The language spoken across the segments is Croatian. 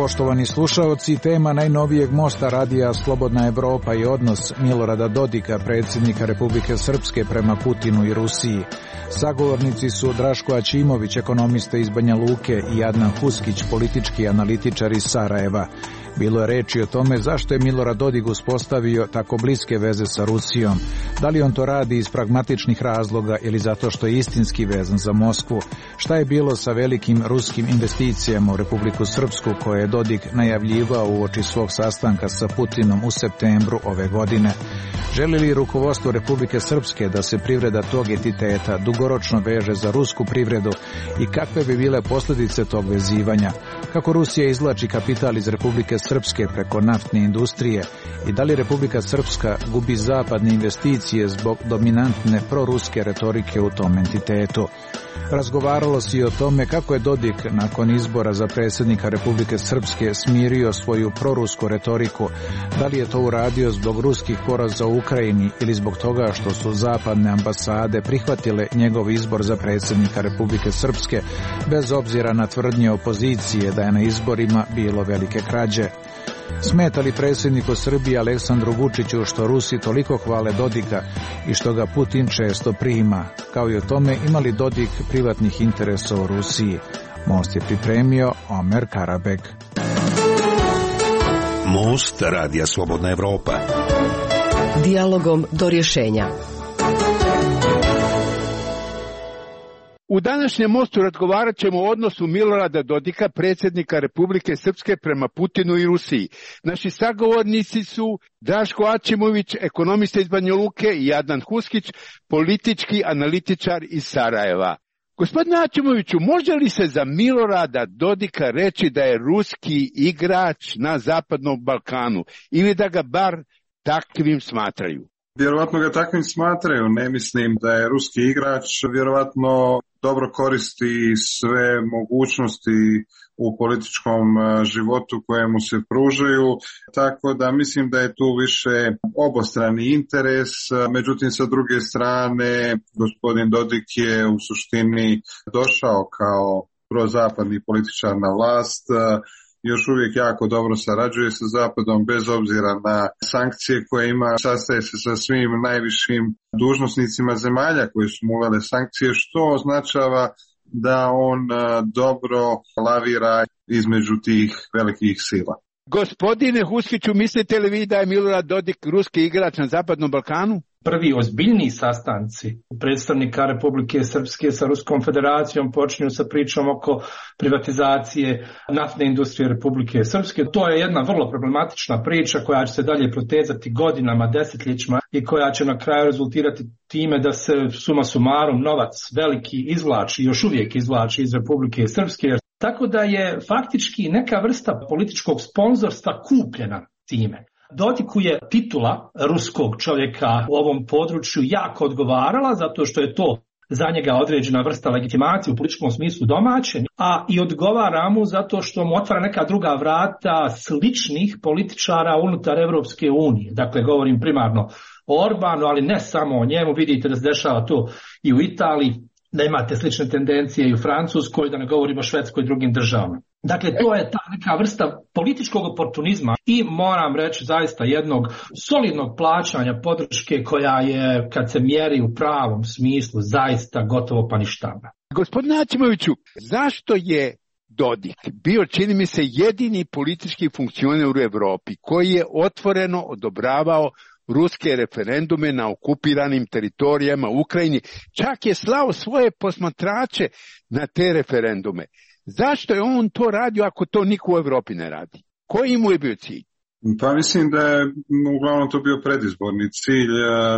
Poštovani slušaoci, tema najnovijeg mosta radija Slobodna Evropa i odnos Milorada Dodika, predsjednika Republike Srpske, prema Putinu i Rusiji. Sagovornici su Draško Aćimović, ekonomista iz Banja Luke, i Adnan Huskić, politički analitičar iz Sarajeva. Bilo je reči o tome zašto je Milorad Dodik uspostavio tako bliske veze sa Rusijom. Da li on to radi iz pragmatičnih razloga ili zato što je istinski vezan za Moskvu? Šta je bilo sa velikim ruskim investicijama u Republiku Srpsku koje je Dodik najavljivao uoči svog sastanka sa Putinom u septembru ove godine? Želi li rukovodstvo Republike Srpske da se privreda tog entiteta dugoročno veže za rusku privredu i kakve bi bile posljedice tog vezivanja? Kako Rusija izvlači kapital iz Republike Srpske preko naftne industrije i da li Republika Srpska gubi zapadne investicije zbog dominantne proruske retorike u tom entitetu? Razgovaralo se i o tome kako je Dodik nakon izbora za predsjednika Republike Srpske smirio svoju prorusku retoriku. Da li je to uradio zbog ruskih poraza u Ukrajini ili zbog toga što su zapadne ambasade prihvatile njegov izbor za predsjednika Republike Srpske, bez obzira na tvrdnje opozicije da je na izborima bilo velike krađe? Smeta li predsjedniku Srbije Aleksandru Vučiću što Rusi toliko hvale Dodika i što ga Putin često prima? Kao i o tome, ima li Dodik privatnih interesa u Rusiji? Most je pripremio Omer Karabek. Most radija Slobodna Evropa. Dijalogom do rješenja. U današnjem mostu razgovarat ćemo o odnosu Milorada Dodika, predsjednika Republike Srpske, prema Putinu i Rusiji. Naši sagovornici su Draško Aćimović, ekonomista iz Banja Luke, i Adnan Huskić, politički analitičar iz Sarajeva. Gospodine Aćimoviću, može li se za Milorada Dodika reći da je ruski igrač na Zapadnom Balkanu ili da ga bar takvim smatraju? Vjerovatno ga takvim smatraju. Ne mislim da je ruski igrač. Vjerovatno dobro koristi sve mogućnosti u političkom životu koje mu se pružaju, tako da mislim da je tu više obostrani interes. Međutim, sa druge strane, gospodin Dodik je u suštini došao kao prozapadni političar na vlast, još uvijek jako dobro sarađuje sa Zapadom bez obzira na sankcije koje ima, sastaje se sa svim najvišim dužnosnicima zemalja koji su mu uvele sankcije, što označava da on dobro lavira između tih velikih sila. Gospodine Huskiću, mislite li vi da je Milorad Dodik ruski igrač na Zapadnom Balkanu? Prvi ozbiljniji sastanci predstavnika Republike Srpske sa Ruskom federacijom počinju sa pričom oko privatizacije naftne industrije Republike Srpske. To je jedna vrlo problematična priča koja će se dalje protezati godinama, desetljećima i koja će na kraju rezultirati time da se suma sumarum novac veliki izvlači, još uvijek izvlači iz Republike Srpske. Tako da je faktički neka vrsta političkog sponzorstva kupljena time. Dodiku je titula ruskog čovjeka u ovom području jako odgovarala, zato što je to za njega određena vrsta legitimacije u političkom smislu domaće, a i odgovara mu zato što mu otvara neka druga vrata sličnih političara unutar Evropske unije. Dakle, govorim primarno o Orbanu, ali ne samo o njemu. Vidite da se dešava to i u Italiji, da imate slične tendencije i u Francuskoj, da ne govorimo o Švedskoj i drugim državama. Dakle, to je ta neka vrsta političkog oportunizma i moram reći zaista jednog solidnog plaćanja podrške koja je, kad se mjeri u pravom smislu, zaista gotovo pa ništavna. Gospodine Aćimoviću, zašto je Dodik bio, čini mi se, jedini politički funkcioner u Europi koji je otvoreno odobravao ruske referendume na okupiranim teritorijama u Ukrajini, čak je slao svoje posmatrače na te referendume? Zašto je on to radio ako to niko u Europi ne radi? Koji mu je bio cilj? Pa mislim da je uglavnom to bio predizborni cilj.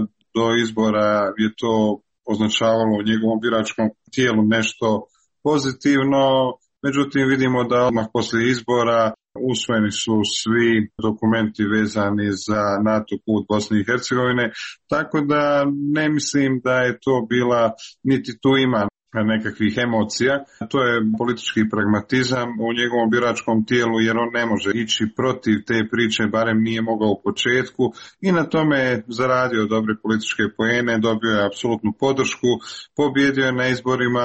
Do izbora je to označavalo u njegovom biračkom tijelu nešto pozitivno. Međutim, vidimo da odmah poslije izbora usvojeni su svi dokumenti vezani za NATO put Bosne i Hercegovine, tako da ne mislim da je to bila, niti tu ima nekakvih emocija. To je politički pragmatizam u njegovom biračkom tijelu, jer on ne može ići protiv te priče, barem nije mogao u početku, i na tome je zaradio dobre političke poene, dobio je apsolutnu podršku, pobjedio je na izborima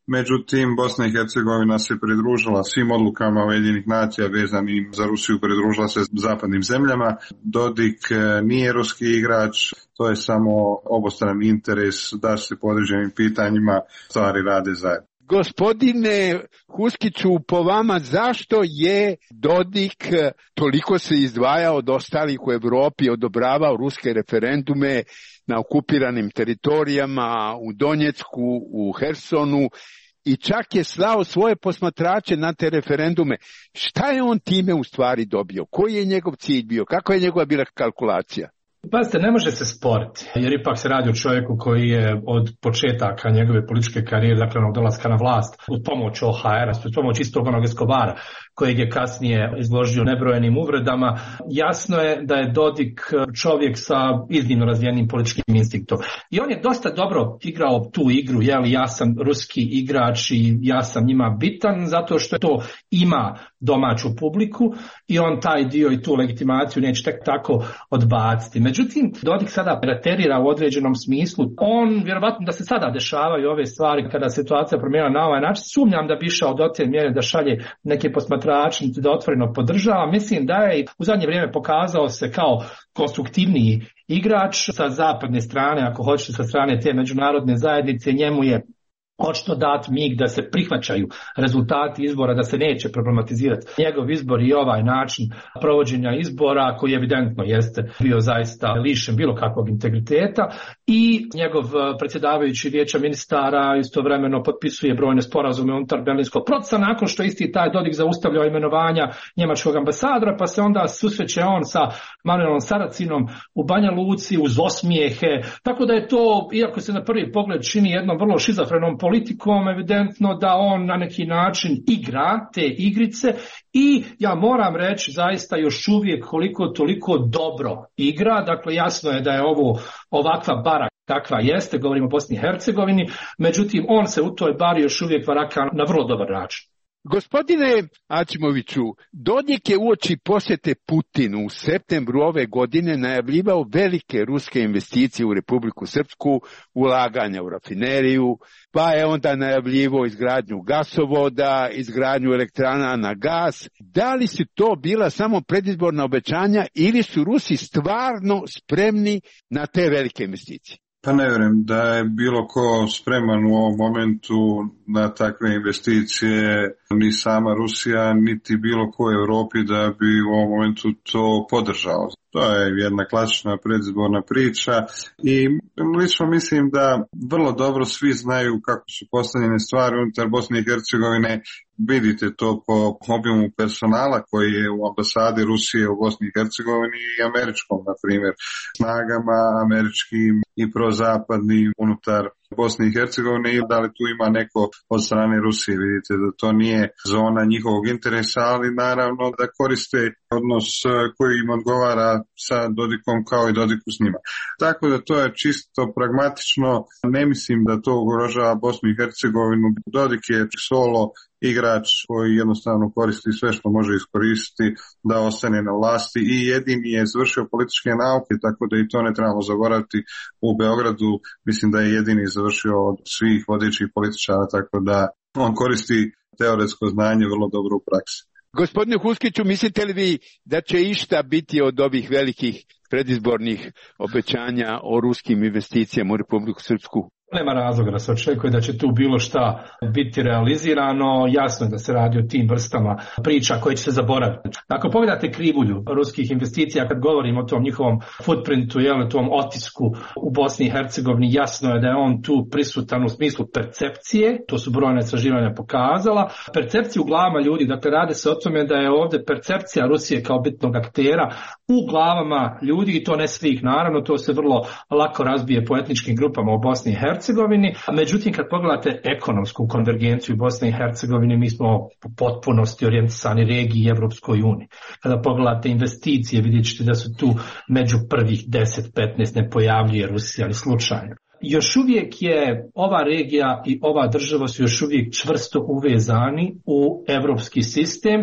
Međutim, Bosna i Hercegovina se pridružila svim odlukama Ujedinjenih nacija vezanim za Rusiju, pridružila se zapadnim zemljama. Dodik nije ruski igrač, to je samo obostrani interes da se po određenim pitanjima stvari rade zajedno. Gospodine Huskiću, po vama zašto je Dodik toliko se izdvajao od ostalih u Europi, odobravao ruske referendume na okupiranim teritorijama, u Donjecku, u Hersonu i čak je slao svoje posmatrače na te referendume? Šta je on time u stvari dobio? Koji je njegov cilj bio? Kako je njegova bila kalkulacija? Pazite, ne može se sporiti, jer ipak se radi o čovjeku koji je od početaka njegove političke karijere, dakle onog dolaska na vlast, uz pomoć OHR-a, uz pomoć istog onog Escobara, kojeg je kasnije izložio nebrojenim uvredama, jasno je da je Dodik čovjek sa iznimno razvijenim političkim instinktom. I on je dosta dobro igrao tu igru, ja sam ruski igrač i ja sam njima bitan, zato što to ima domaću publiku i on taj dio i tu legitimaciju neće tek tako odbaciti. Međutim, Dodik sada preterira u određenom smislu. On, vjerovatno da se sada dešavaju ove stvari kada situacija promijenila na ovaj način, sumnjam da bi išao do te mjere da šalje neke posmatrače, da otvoreno podržava. Mislim da je u zadnje vrijeme pokazao se kao konstruktivniji igrač sa zapadne strane, ako hoćete sa strane te međunarodne zajednice. Njemu je očito dat mig da se prihvaćaju rezultati izbora, da se neće problematizirati njegov izbor i ovaj način provođenja izbora koji evidentno jeste bio zaista lišen bilo kakvog integriteta, i njegov predsjedavajući vijeća ministara istovremeno potpisuje brojne sporazume unutar Berlinskog procesa nakon što isti taj Dodik zaustavljao imenovanja njemačkog ambasadora, pa se onda susreće on sa Manuelom Saracinom u Banja Luci uz osmijehe, tako da je to, iako se na prvi pogled čini jednom vrlo šizofrenom politikom, evidentno da on na neki način igra te igrice i ja moram reći zaista još uvijek koliko toliko dobro igra. Dakle, jasno je da je ovo ovakva bara kakva jeste, govorimo o Bosni i Hercegovini, međutim on se u toj bari još uvijek varaka na vrlo dobar način. Gospodine Aćimoviću, Dodik je uoči posjete Putinu u septembru ove godine najavljivao velike ruske investicije u Republiku Srpsku, ulaganja u rafineriju, pa je onda najavljivao izgradnju gasovoda, izgradnju elektrana na gas. Da li su to bila samo predizborna obećanja ili su Rusi stvarno spremni na te velike investicije? Pa ne vjerujem da je bilo ko spreman u ovom momentu na takve investicije, ni sama Rusija, niti bilo ko u Europi da bi u ovom momentu to podržao. To je jedna klasična predizborna priča i lično mislim da vrlo dobro svi znaju kako su postavljene stvari unutar Bosne i Hercegovine. Vidite to po obimu personala koji je u ambasadi Rusije u Bosni i Hercegovini i američkom, na primjer, snagama američkim i prozapadnim unutar Bosne i Hercegovine, i da li tu ima neko od strane Rusije. Vidite da to nije zona njihovog interesa, ali naravno da koriste odnos koji im odgovara sa Dodikom kao i Dodiku s njima. Tako da to je čisto pragmatično, ne mislim da to ugrožava Bosnu i Hercegovinu. Dodik je solo igrač koji jednostavno koristi sve što može iskoristiti da ostane na vlasti i jedini je završio političke nauke, tako da i to ne trebamo zaboraviti. U Beogradu mislim da je jedini završio od svih vodećih političara, tako da on koristi teoretsko znanje vrlo dobro u praksi. Gospodine Huskiću, mislite li vi da će išta biti od ovih velikih predizbornih obećanja o ruskim investicijama u Republiku Srpsku? Nema razloga da se očekuje da će tu bilo šta biti realizirano. Jasno je da se radi o tim vrstama priča koje će se zaboraviti. Ako pogledate krivulju ruskih investicija, kad govorimo o tom njihovom footprintu, tom otisku u Bosni i Hercegovini, jasno je da je on tu prisutan u smislu percepcije, to su brojne istraživanja pokazala, percepciju u glavama ljudi, dakle radi se o tome da je ovdje percepcija Rusije kao bitnog aktera u glavama ljudi, i to ne svih, naravno, to se vrlo lako razbije po etničkim grupama u Bosni i Hercegovini. Međutim, kad pogledate ekonomsku konvergenciju u Bosni i Hercegovini, mi smo u potpunosti orijentisani regiji i Evropskoj uniji. Kada pogledate investicije, vidjet ćete da su tu među prvih 10-15 ne pojavljuje Rusija ni slučajno. Još uvijek je ova regija i ova država su još uvijek čvrsto uvezani u evropski sistem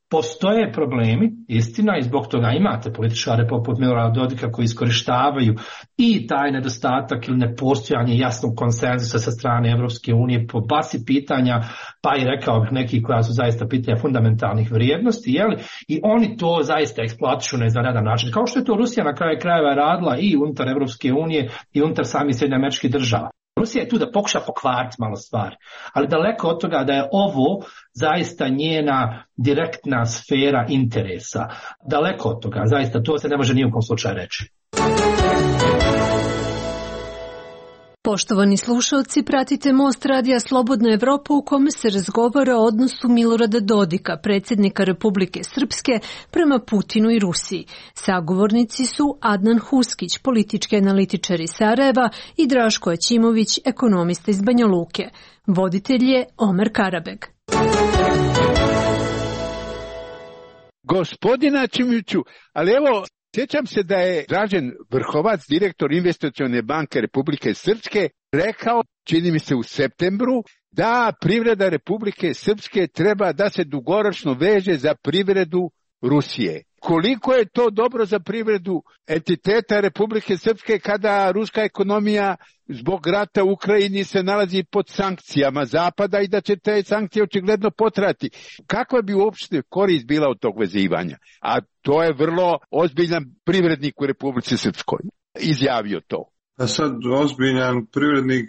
Postoje problemi, istina, i zbog toga imate političare poput Milorada Dodika koji iskorištavaju i taj nedostatak ili nepostojanje jasnog konsenzusa sa strane Evropske unije po basi pitanja, pa i rekao bih neki koja su zaista pitanja fundamentalnih vrijednosti, jeli? I oni to zaista eksploatišu na izvanredan način. Kao što je to Rusija na kraju krajeva radila i unutar Evropske unije i unutar samih Sjedinjenih Američkih Država. Rusija je tu da pokuša pokvariti malo stvari, ali daleko od toga da je ovo zaista njena direktna sfera interesa. Daleko od toga, zaista to se ne može ni u kom slučaju reći. Poštovani slušalci, pratite Most radija Slobodna Evropa u kome se razgovara o odnosu Milorada Dodika, predsjednika Republike Srpske, prema Putinu i Rusiji. Sagovornici su Adnan Huskić, politički analitičar iz Sarajeva, i Draško Aćimović, ekonomista iz Banja Luke. Voditelj je Omer Karabeg. Gospodina Aćimoviću, ali evo, sjećam se da je Dražen Vrhovac, direktor Investicione banke Republike Srpske, rekao, čini mi se u septembru, da privreda Republike Srpske treba da se dugoročno veže za privredu Rusije. Koliko je to dobro za privredu entiteta Republike Srpske kada ruska ekonomija zbog rata u Ukrajini se nalazi pod sankcijama Zapada i da će te sankcije očigledno potrajati? Kakva bi uopšte korist bila od tog vezivanja? A to je vrlo ozbiljan privrednik u Republici Srpskoj izjavio to. A sad ozbiljan privrednik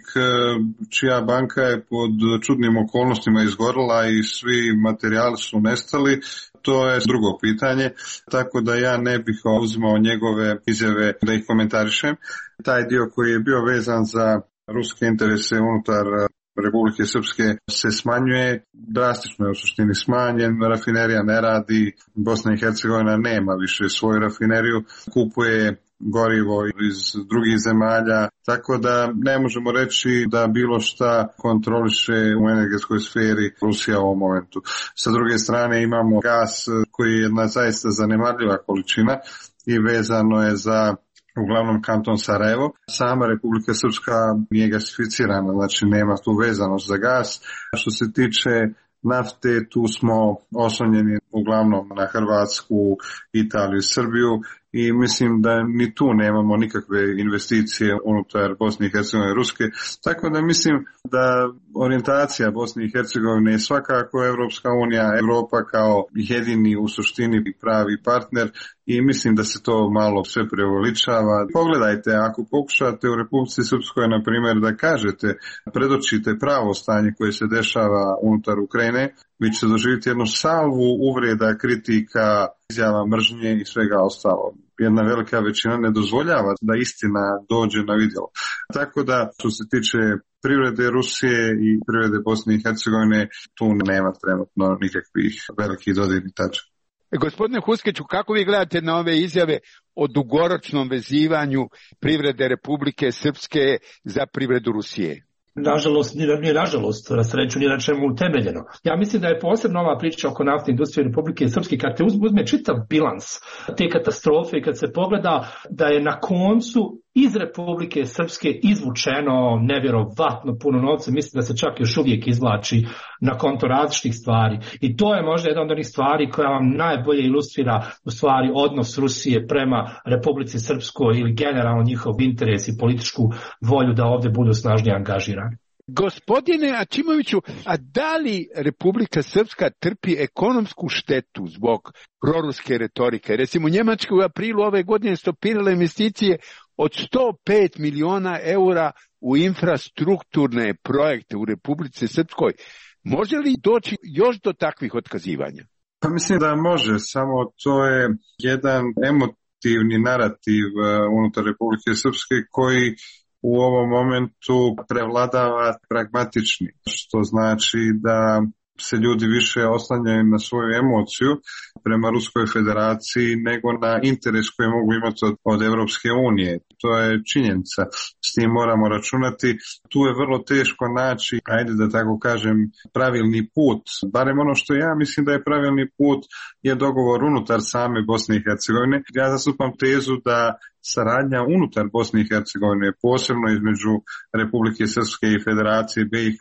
čija banka je pod čudnim okolnostima izgorila i svi materijali su nestali, to je drugo pitanje, tako da ja ne bih uzimao njegove izjave da ih komentarišem. Taj dio koji je bio vezan za ruske interese unutar Republike Srpske se smanjuje, drastično je u suštini smanjen, rafinerija ne radi, Bosna i Hercegovina nema više svoju rafineriju, kupuje gorivo iz drugih zemalja, tako da ne možemo reći da bilo šta kontroliše u energetskoj sferi Rusija u ovom momentu. Sa druge strane imamo gas koji je jedna zaista zanemarljiva količina i vezano je za uglavnom kanton Sarajevo. Sama Republika Srpska nije gasificirana, znači nema tu vezanost za gas. Što se tiče nafte, tu smo oslonjeni uglavnom na Hrvatsku, Italiju, Srbiju i mislim da ni tu nemamo nikakve investicije unutar Bosne i Hercegovine i Ruske. Tako da mislim da orijentacija Bosne i Hercegovine je svakako Evropska unija, Evropa kao jedini u suštini pravi partner i mislim da se to malo sve preuveličava. Pogledajte, ako pokušate u Republici Srpskoj, na primjer, da kažete, predočite pravo stanje koje se dešava unutar Ukrajine, vi ćete doživjeti jednu salvu uvreda, kritika, izjava mržnje i svega ostalo. Jedna velika većina ne dozvoljava da istina dođe na vidjelo. Tako da, što se tiče privrede Rusije i privrede Bosne i Hercegovine, tu nema trenutno nikakvih velikih dodirnih tačaka. Gospodine Huskiću, kako vi gledate na ove izjave o dugoročnom vezivanju privrede Republike Srpske za privredu Rusije? Nažalost, nije nažalost, na sreću, nije na čemu utemeljeno. Ja mislim da je posebno ova priča oko naftne industrije Republike Srpske, kad te uzme čitav bilans te katastrofe i kad se pogleda da je na koncu iz Republike Srpske izvučeno nevjerovatno puno novca, mislim da se čak još uvijek izvlači na konto različitih stvari. I to je možda jedna od onih stvari koja vam najbolje ilustrira u stvari odnos Rusije prema Republici Srpskoj ili generalno njihov interes i političku volju da ovdje budu snažnije angažirani. Gospodine Aćimoviću, a da li Republika Srpska trpi ekonomsku štetu zbog proruske retorike? Recimo, Njemačka u aprilu ove godine stopirala investicije od 105 miliona eura u infrastrukturne projekte u Republici Srpskoj. Može li doći još do takvih otkazivanja? Pa mislim da može, samo to je jedan emotivni narativ unutar Republike Srpske koji u ovom momentu prevladava pragmatični, što znači da se ljudi više oslanjaju na svoju emociju prema Ruskoj federaciji nego na interes koji mogu imati od Evropske unije. To je činjenica, s tim moramo računati. Tu je vrlo teško naći, ajde da tako kažem, pravilni put. Barem ono što ja mislim da je pravilni put je dogovor unutar same Bosne i Hercegovine. Ja zastupam tezu da saradnja unutar Bosne i Hercegovine, posebno između Republike Srpske i Federacije BiH,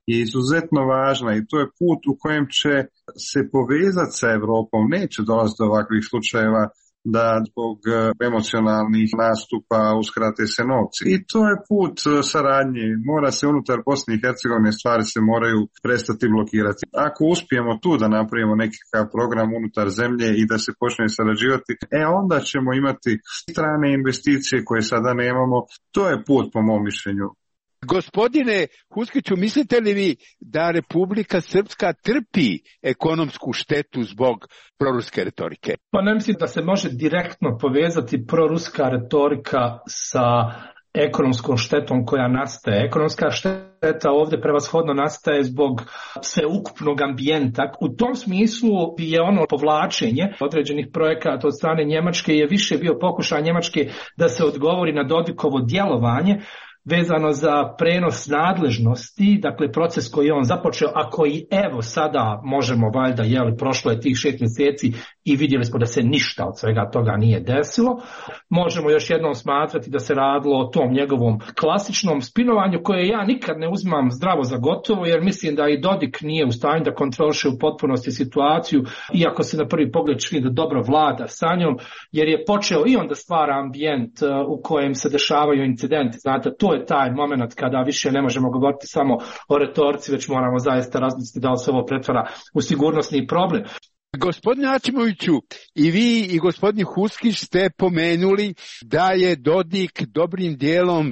je izuzetno važna i to je put u kojem će se povezati sa Europom. Neće dolaziti do ovakvih slučajeva da zbog emocionalnih nastupa uskrate se novci. I to je put saradnje. Mora se unutar Bosne i Hercegovine, stvari se moraju prestati blokirati. Ako uspijemo tu da napravimo nekakav program unutar zemlje i da se počne sarađivati, onda ćemo imati strane investicije koje sada nemamo. To je put po mom mišljenju. Gospodine Huskiću, mislite li vi da Republika Srpska trpi ekonomsku štetu zbog proruske retorike? Pa ne mislim da se može direktno povezati proruska retorika sa ekonomskom štetom koja nastaje. Ekonomska šteta ovdje prevashodno nastaje zbog sveukupnog ambijenta. U tom smislu je ono povlačenje određenih projekata od strane Njemačke je više bio pokušaj Njemačke da se odgovori na Dodikovo djelovanje vezano za prenos nadležnosti, dakle proces koji je on započeo, a koji evo sada možemo valjda, prošlo je tih 6 mjeseci i vidjeli smo da se ništa od svega toga nije desilo. Možemo još jednom smatrati da se radilo o tom njegovom klasičnom spinovanju koje ja nikad ne uzimam zdravo za gotovo, jer mislim da i Dodik nije u stanju da kontroliše u potpunosti situaciju, iako se na prvi pogled čini da dobro vlada sa njom, jer je počeo i on da stvara ambijent u kojem se dešavaju incidenti. Znate, to je taj moment kada više ne možemo govoriti samo o retorici, već moramo zaista razmisliti da li se ovo pretvara u sigurnosni problem. Gospodine Aćimoviću, i vi i gospodin Huskić ste pomenuli da je Dodik dobrim dijelom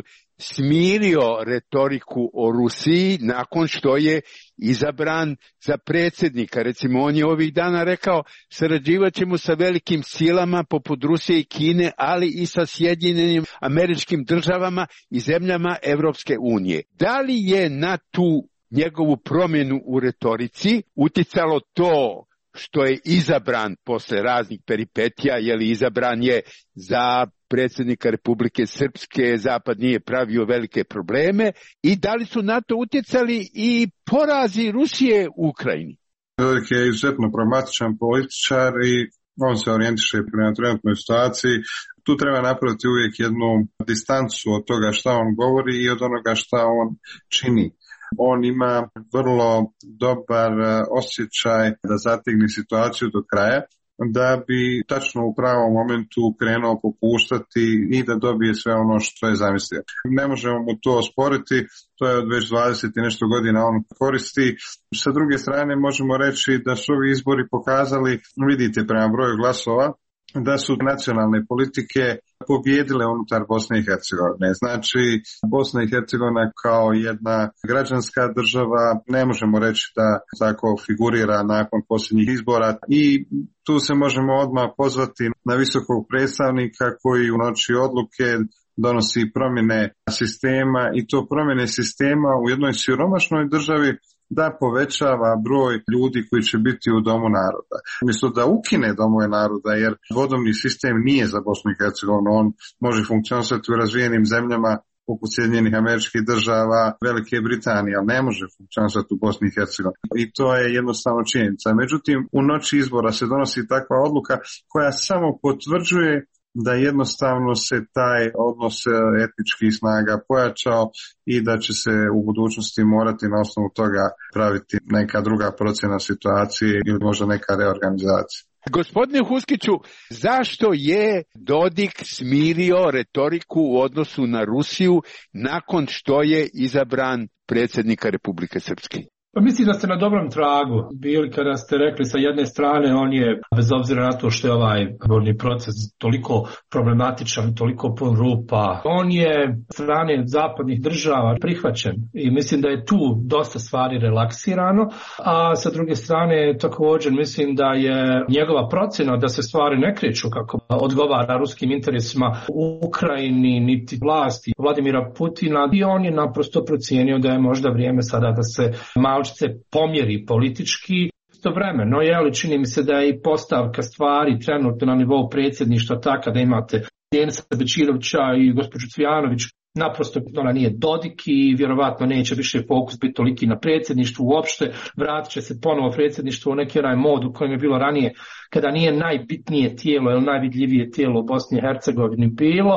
smirio retoriku o Rusiji nakon što je izabran za predsjednika. Recimo, on je ovih dana rekao sarađivat ćemo sa velikim silama poput Rusije i Kine, ali i sa Sjedinjenim Američkim Državama i zemljama Evropske unije. Da li je na tu njegovu promjenu u retorici uticalo to što je izabran posle raznih peripetija, izabran je za predsjednika Republike Srpske, Zapad nije pravio velike probleme, i da li su na to utjecali i porazi Rusije u Ukrajini? Dodik je izuzetno pragmatičan političar i on se orijentiše prema trenutnoj situaciji. Tu treba napraviti uvijek jednu distancu od toga šta on govori i od onoga šta on čini. On ima vrlo dobar osjećaj da zategne situaciju do kraja, da bi tačno u pravom momentu krenuo popuštati i da dobije sve ono što je zamislio. Ne možemo mu to osporiti, to je od već 20 i nešto godina on koristi. Sa druge strane možemo reći da su ovi izbori pokazali, vidite prema broju glasova, da su nacionalne politike pobijedile unutar Bosne i Hercegovine. Znači, Bosna i Hercegovina kao jedna građanska država ne možemo reći da tako figurira nakon posljednjih izbora i tu se možemo odmah pozvati na visokog predstavnika koji u noći odluke donosi promjene sistema i to promjene sistema u jednoj siromašnoj državi da povećava broj ljudi koji će biti u Domu naroda. Umjesto da ukine domove naroda, jer vodomni sistem nije za Bosnu i Hercegovinu, on može funkcionisati u razvijenim zemljama poput Sjedinjenih Američkih Država, Velike Britanije, ali ne može funkcionisati u Bosni i Hercegovini. I to je jednostavno činjenica. Međutim, u noći izbora se donosi takva odluka koja samo potvrđuje da jednostavno se taj odnos etničkih snaga pojačao i da će se u budućnosti morati na osnovu toga praviti neka druga procjena situacije ili možda neka reorganizacija. Gospodine Huskiću, zašto je Dodik smirio retoriku u odnosu na Rusiju nakon što je izabran predsjednika Republike Srpske? Pa mislim da ste na dobrom tragu bili kada ste rekli sa jedne strane on je, bez obzira na to što je ovaj izborni proces toliko problematičan, toliko pun rupa, on je strane zapadnih država prihvaćen i mislim da je tu dosta stvari relaksirano, a sa druge strane također mislim da je njegova procjena da se stvari ne kreću kako odgovara ruskim interesima u Ukrajini niti vlasti Vladimira Putina i on je naprosto procijenio da je možda vrijeme sada da se malo se pomjeri politički. Istovremeno, čini mi se da je i postavka stvari trenutno na nivou predsjedništva taka da imate Denisa Bečirovića i gospođu Cvijanović, naprosto ona nije Dodik i vjerovatno neće više fokus biti toliki na predsjedništvu uopšte, vratit će se ponovo predsjedništvo u neki onaj mod u kojem je bilo ranije, kada nije najbitnije tijelo ili najvidljivije tijelo u Bosni i Hercegovini bilo.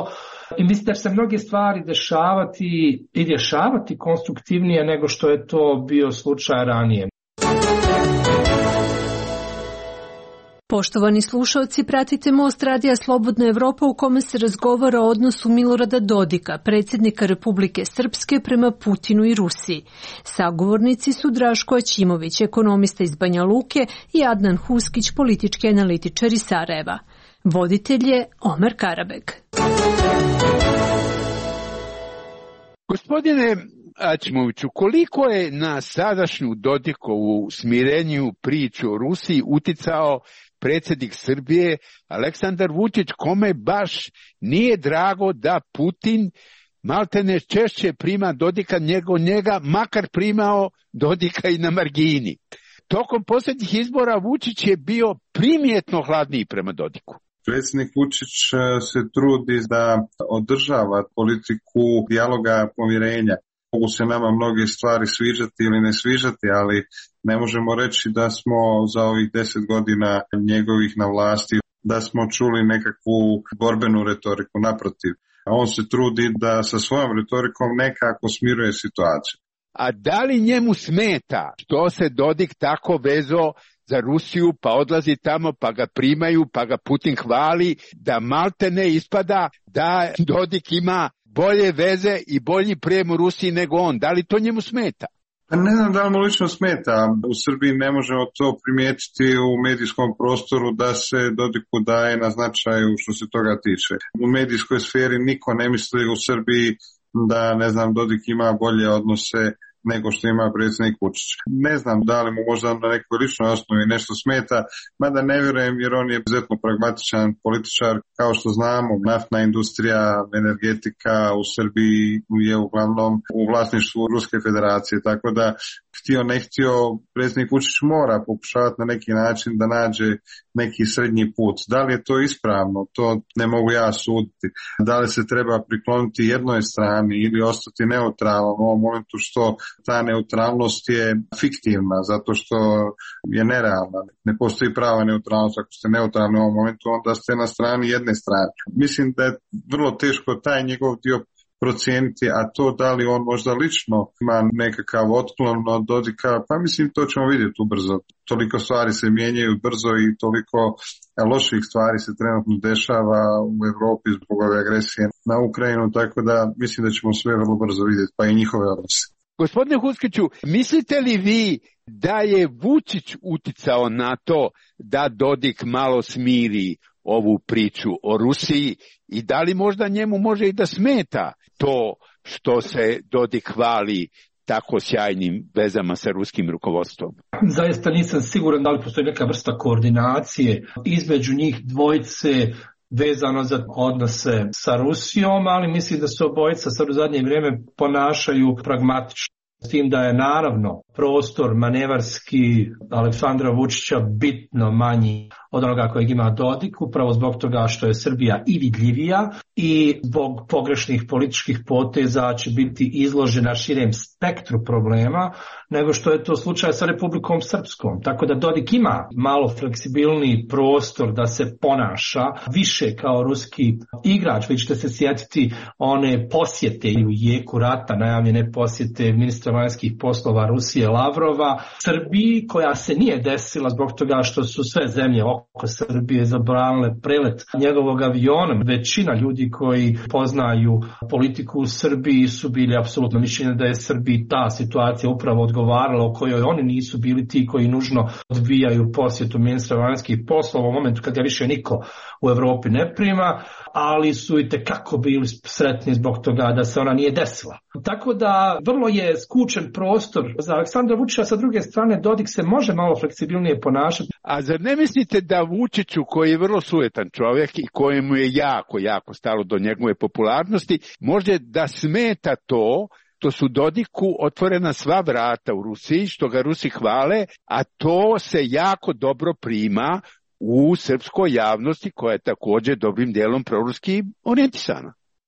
I mislim da će se mnoge stvari dešavati i rješavati konstruktivnije nego što je to bio slučaj ranije. Poštovani slušalci, pratite Most radija Slobodna Evropa u kome se razgovara o odnosu Milorada Dodika, predsjednika Republike Srpske, prema Putinu i Rusiji. Sagovornici su Draško Aćimović, ekonomista iz Banja Luke, i Adnan Huskić, politički analitičar iz Sarajeva. Voditelj je Omer Karabeg. Gospodine Aćimoviću, koliko je na sadašnju Dodikovu smireniju priču o Rusiji uticao predsjednik Srbije Aleksandar Vučić, kome baš nije drago da Putin maltene češće prima Dodika nego njega, makar primao Dodika i na margini. Tokom posljednjih izbora Vučić je bio primjetno hladniji prema Dodiku. Predsjednik Vučić se trudi da održava politiku dijaloga, pomirenja. Mogu se nama mnoge stvari sviđati ili ne sviđati, ali ne možemo reći da smo za ovih 10 godina njegovih na vlasti, da smo čuli nekakvu borbenu retoriku, naprotiv. A on se trudi da sa svojom retorikom nekako smiruje situaciju. A da li njemu smeta što se Dodik tako vezao za Rusiju, pa odlazi tamo, pa ga primaju, pa ga Putin hvali, da maltene ispada da Dodik ima bolje veze i bolji prijem u Rusiji nego on? Da li to njemu smeta? Ne znam da li mu lično smeta. U Srbiji ne možemo to primijetiti u medijskom prostoru da se Dodiku daje na značaju što se toga tiče. U medijskoj sferi niko ne misli u Srbiji da, ne znam, Dodik ima bolje odnose nego što ima predsjednik Vučić. Ne znam da li mu možda na nekoj ličnoj osnovi nešto smeta, mada ne vjerujem jer on je izuzetno pragmatičan političar. Kao što znamo, naftna industrija, energetika u Srbiji je uglavnom u vlasništvu Ruske federacije, tako da htio ne htio predsjednik Vučić mora pokušavati na neki način da nađe neki srednji put. Da li je to ispravno, to ne mogu ja suditi. Da li se treba prikloniti jednoj strani ili ostati neutralan u ovom momentu, što ta neutralnost je fiktivna, zato što je nerealna. Ne postoji prava neutralnost. Ako ste neutralni u ovom momentu, onda ste na strani jedne strane. Mislim da je vrlo teško taj njegov dio procijeniti, a to da li on možda lično ima nekakav otklon od Dodika, pa mislim to ćemo vidjeti ubrzo. Toliko stvari se mijenjaju brzo i toliko loših stvari se trenutno dešava u Europi zbog ove agresije na Ukrajinu, tako da mislim da ćemo sve vrlo brzo vidjeti, pa i njihove odnose. Gospodine Huskiću, mislite li vi da je Vučić uticao na to da Dodik malo smiri ovu priču o Rusiji i da li možda njemu može i da smeta to što se Dodik hvali tako sjajnim vezama sa ruskim rukovodstvom? Zaista nisam siguran da li postoji neka vrsta koordinacije između njih dvojice vezano za odnose sa Rusijom, ali mislim da se obojica sad u zadnje vrijeme ponašaju pragmatično. S tim da je naravno prostor manevarski Aleksandra Vučića bitno manji od onoga kojeg ima Dodik, upravo zbog toga što je Srbija i vidljivija i zbog pogrešnih političkih poteza će biti izložena širem spektru problema nego što je to slučaj sa Republikom Srpskom. Tako da Dodik ima malo fleksibilniji prostor da se ponaša više kao ruski igrač. Vi ćete se sjetiti one posjete i u jeku rata, najavljene posjete ministra vanjskih poslova Rusije Lavrova Srbiji, koja se nije desila zbog toga što su sve zemlje oko Srbije zabranile prelet njegovog aviona. Većina ljudi koji poznaju politiku u Srbiji su bili apsolutno mišljenja da je Srbiji ta situacija upravo odgovarala, o kojoj oni nisu bili ti koji nužno odbijaju posjetu ministra vanjskih poslova u momentu kad ga više niko u Europi ne prima, ali su i tekako bili sretni zbog toga da se ona nije desila. Tako da vrlo je skučen prostor za Aleksandra Vučića, sa druge strane Dodik se može malo fleksibilnije ponašati. A zar ne mislite da Vučiću, koji je vrlo sujetan čovjek i kojemu je jako stalo do njegove popularnosti, može da smeta to što su Dodiku otvorena sva vrata u Rusiji, što ga Rusi hvale, a to se jako dobro prima u srpskoj javnosti koja je također dobrim dijelom proruski orijentisana?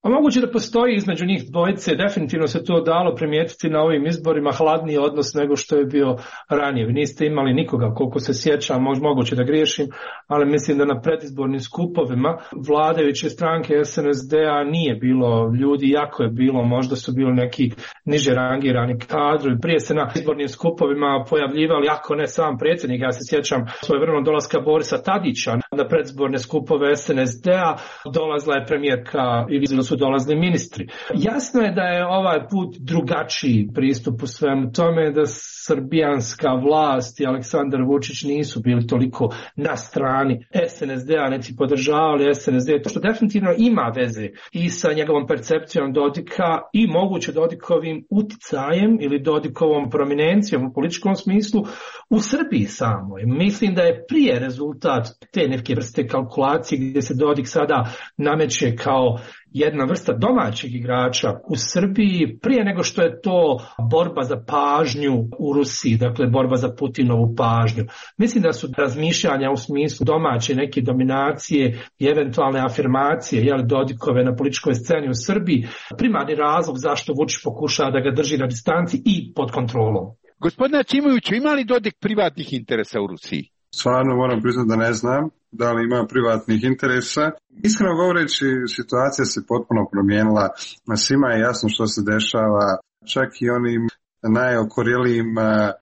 A moguće da postoji između njih dvojice, definitivno se to dalo primijetiti na ovim izborima, hladniji odnos nego što je bio ranije. Vi niste imali nikoga, koliko se sjećam, moguće da griješim, ali mislim da na predizbornim skupovima vladajuće stranke SNSD-a nije bilo ljudi, jako je bilo, možda su bili neki niže rangirani kadrovi. Prije se na izbornim skupovima pojavljivali, ako ne sam predsjednik, ja se sjećam svojevremeno dolaska Borisa Tadića na predizborne skupove SNSD-a, dolazila je premijerka ili su dolazili ministri. Jasno je da je ovaj put drugačiji pristup u svemu tome, da srbijanska vlast i Aleksandar Vučić nisu bili toliko na strani SNSD-a, niti podržavali SNSD, to što definitivno ima veze i sa njegovom percepcijom Dodika i moguće Dodikovim uticajem ili Dodikovom prominencijom u političkom smislu u Srbiji samoj. Mislim da je prije rezultat te neke vrste kalkulacije gdje se Dodik sada nameće kao jedna vrsta domaćeg igrača u Srbiji prije nego što je to borba za pažnju u Rusiji, dakle borba za Putinovu pažnju. Mislim da su razmišljanja u smislu domaće neke dominacije i eventualne afirmacije Dodikove na političkoj sceni u Srbiji primarni razlog zašto Vučić pokušava da ga drži na distanci i pod kontrolom. Gospodine Aćimoviću, ima li Dodik privatnih interesa u Rusiji? Stvarno moram priznati da ne znam da li ima privatnih interesa. Iskreno govoreći, situacija se potpuno promijenila. Svima je jasno što se dešava, čak i onim najokorjelijim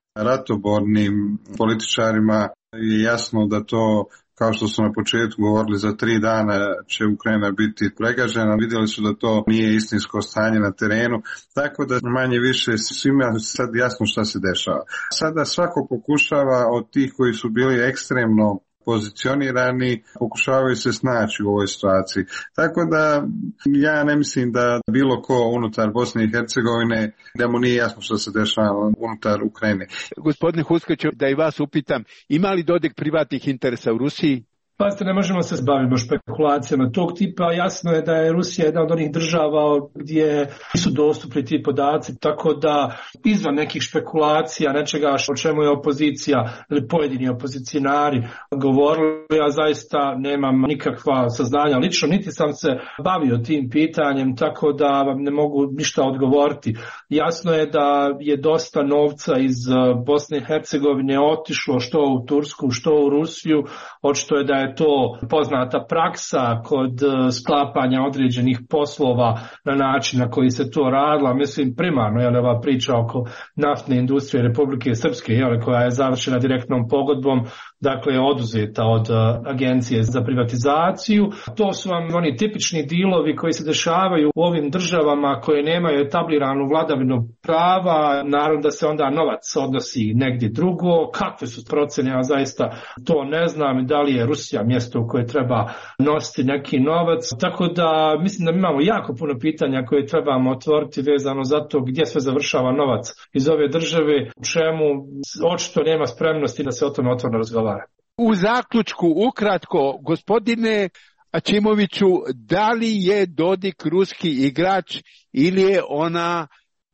ratobornim političarima je jasno da to, kao što su na početku govorili, za 3 dana će Ukrajina biti pregažena. Vidjeli su da to nije istinsko stanje na terenu, tako da manje više svima je sad jasno šta se dešava. Sada svako pokušava od tih koji su bili ekstremno pozicionirani, pokušavaju se snaći u ovoj situaciji. Tako da ja ne mislim da bilo ko unutar Bosne i Hercegovine, da mu nije jasno što se dešava unutar Ukrajine. Gospodine Huskaću, da i vas upitam, ima li Dodik privatnih interesa u Rusiji? Pazite, ne možemo se baviti špekulacijama tog tipa. Jasno je da je Rusija jedna od onih država gdje nisu dostupni ti podaci, tako da izvan nekih špekulacija, nečega o čemu je opozicija ili pojedini opozicionari govorili, ja zaista nemam nikakva saznanja lično, niti sam se bavio tim pitanjem, tako da vam ne mogu ništa odgovoriti. Jasno je da je dosta novca iz Bosne i Hercegovine otišlo što u Tursku, što u Rusiju, očito je da je to poznata praksa kod sklapanja određenih poslova na način na koji se to radila. Mislim, primarno ova priča oko naftne industrije Republike Srpske, koja je završena direktnom pogodbom, dakle je oduzeta od Agencije za privatizaciju. To su vam oni tipični dilovi koji se dešavaju u ovim državama koje nemaju etabliranu vladavinu prava. Naravno da se onda novac odnosi negdje drugo. Kakve su procene, ja zaista to ne znam, da li je Rusija mjesto u koje treba nositi neki novac. Tako da mislim da imamo jako puno pitanja koje trebamo otvoriti vezano za to gdje sve završava novac iz ove države, u čemu očito nema spremnosti da se o tome otvoreno razgovara. U zaključku, ukratko, gospodine Aćimoviću, da li je Dodik ruski igrač ili je ona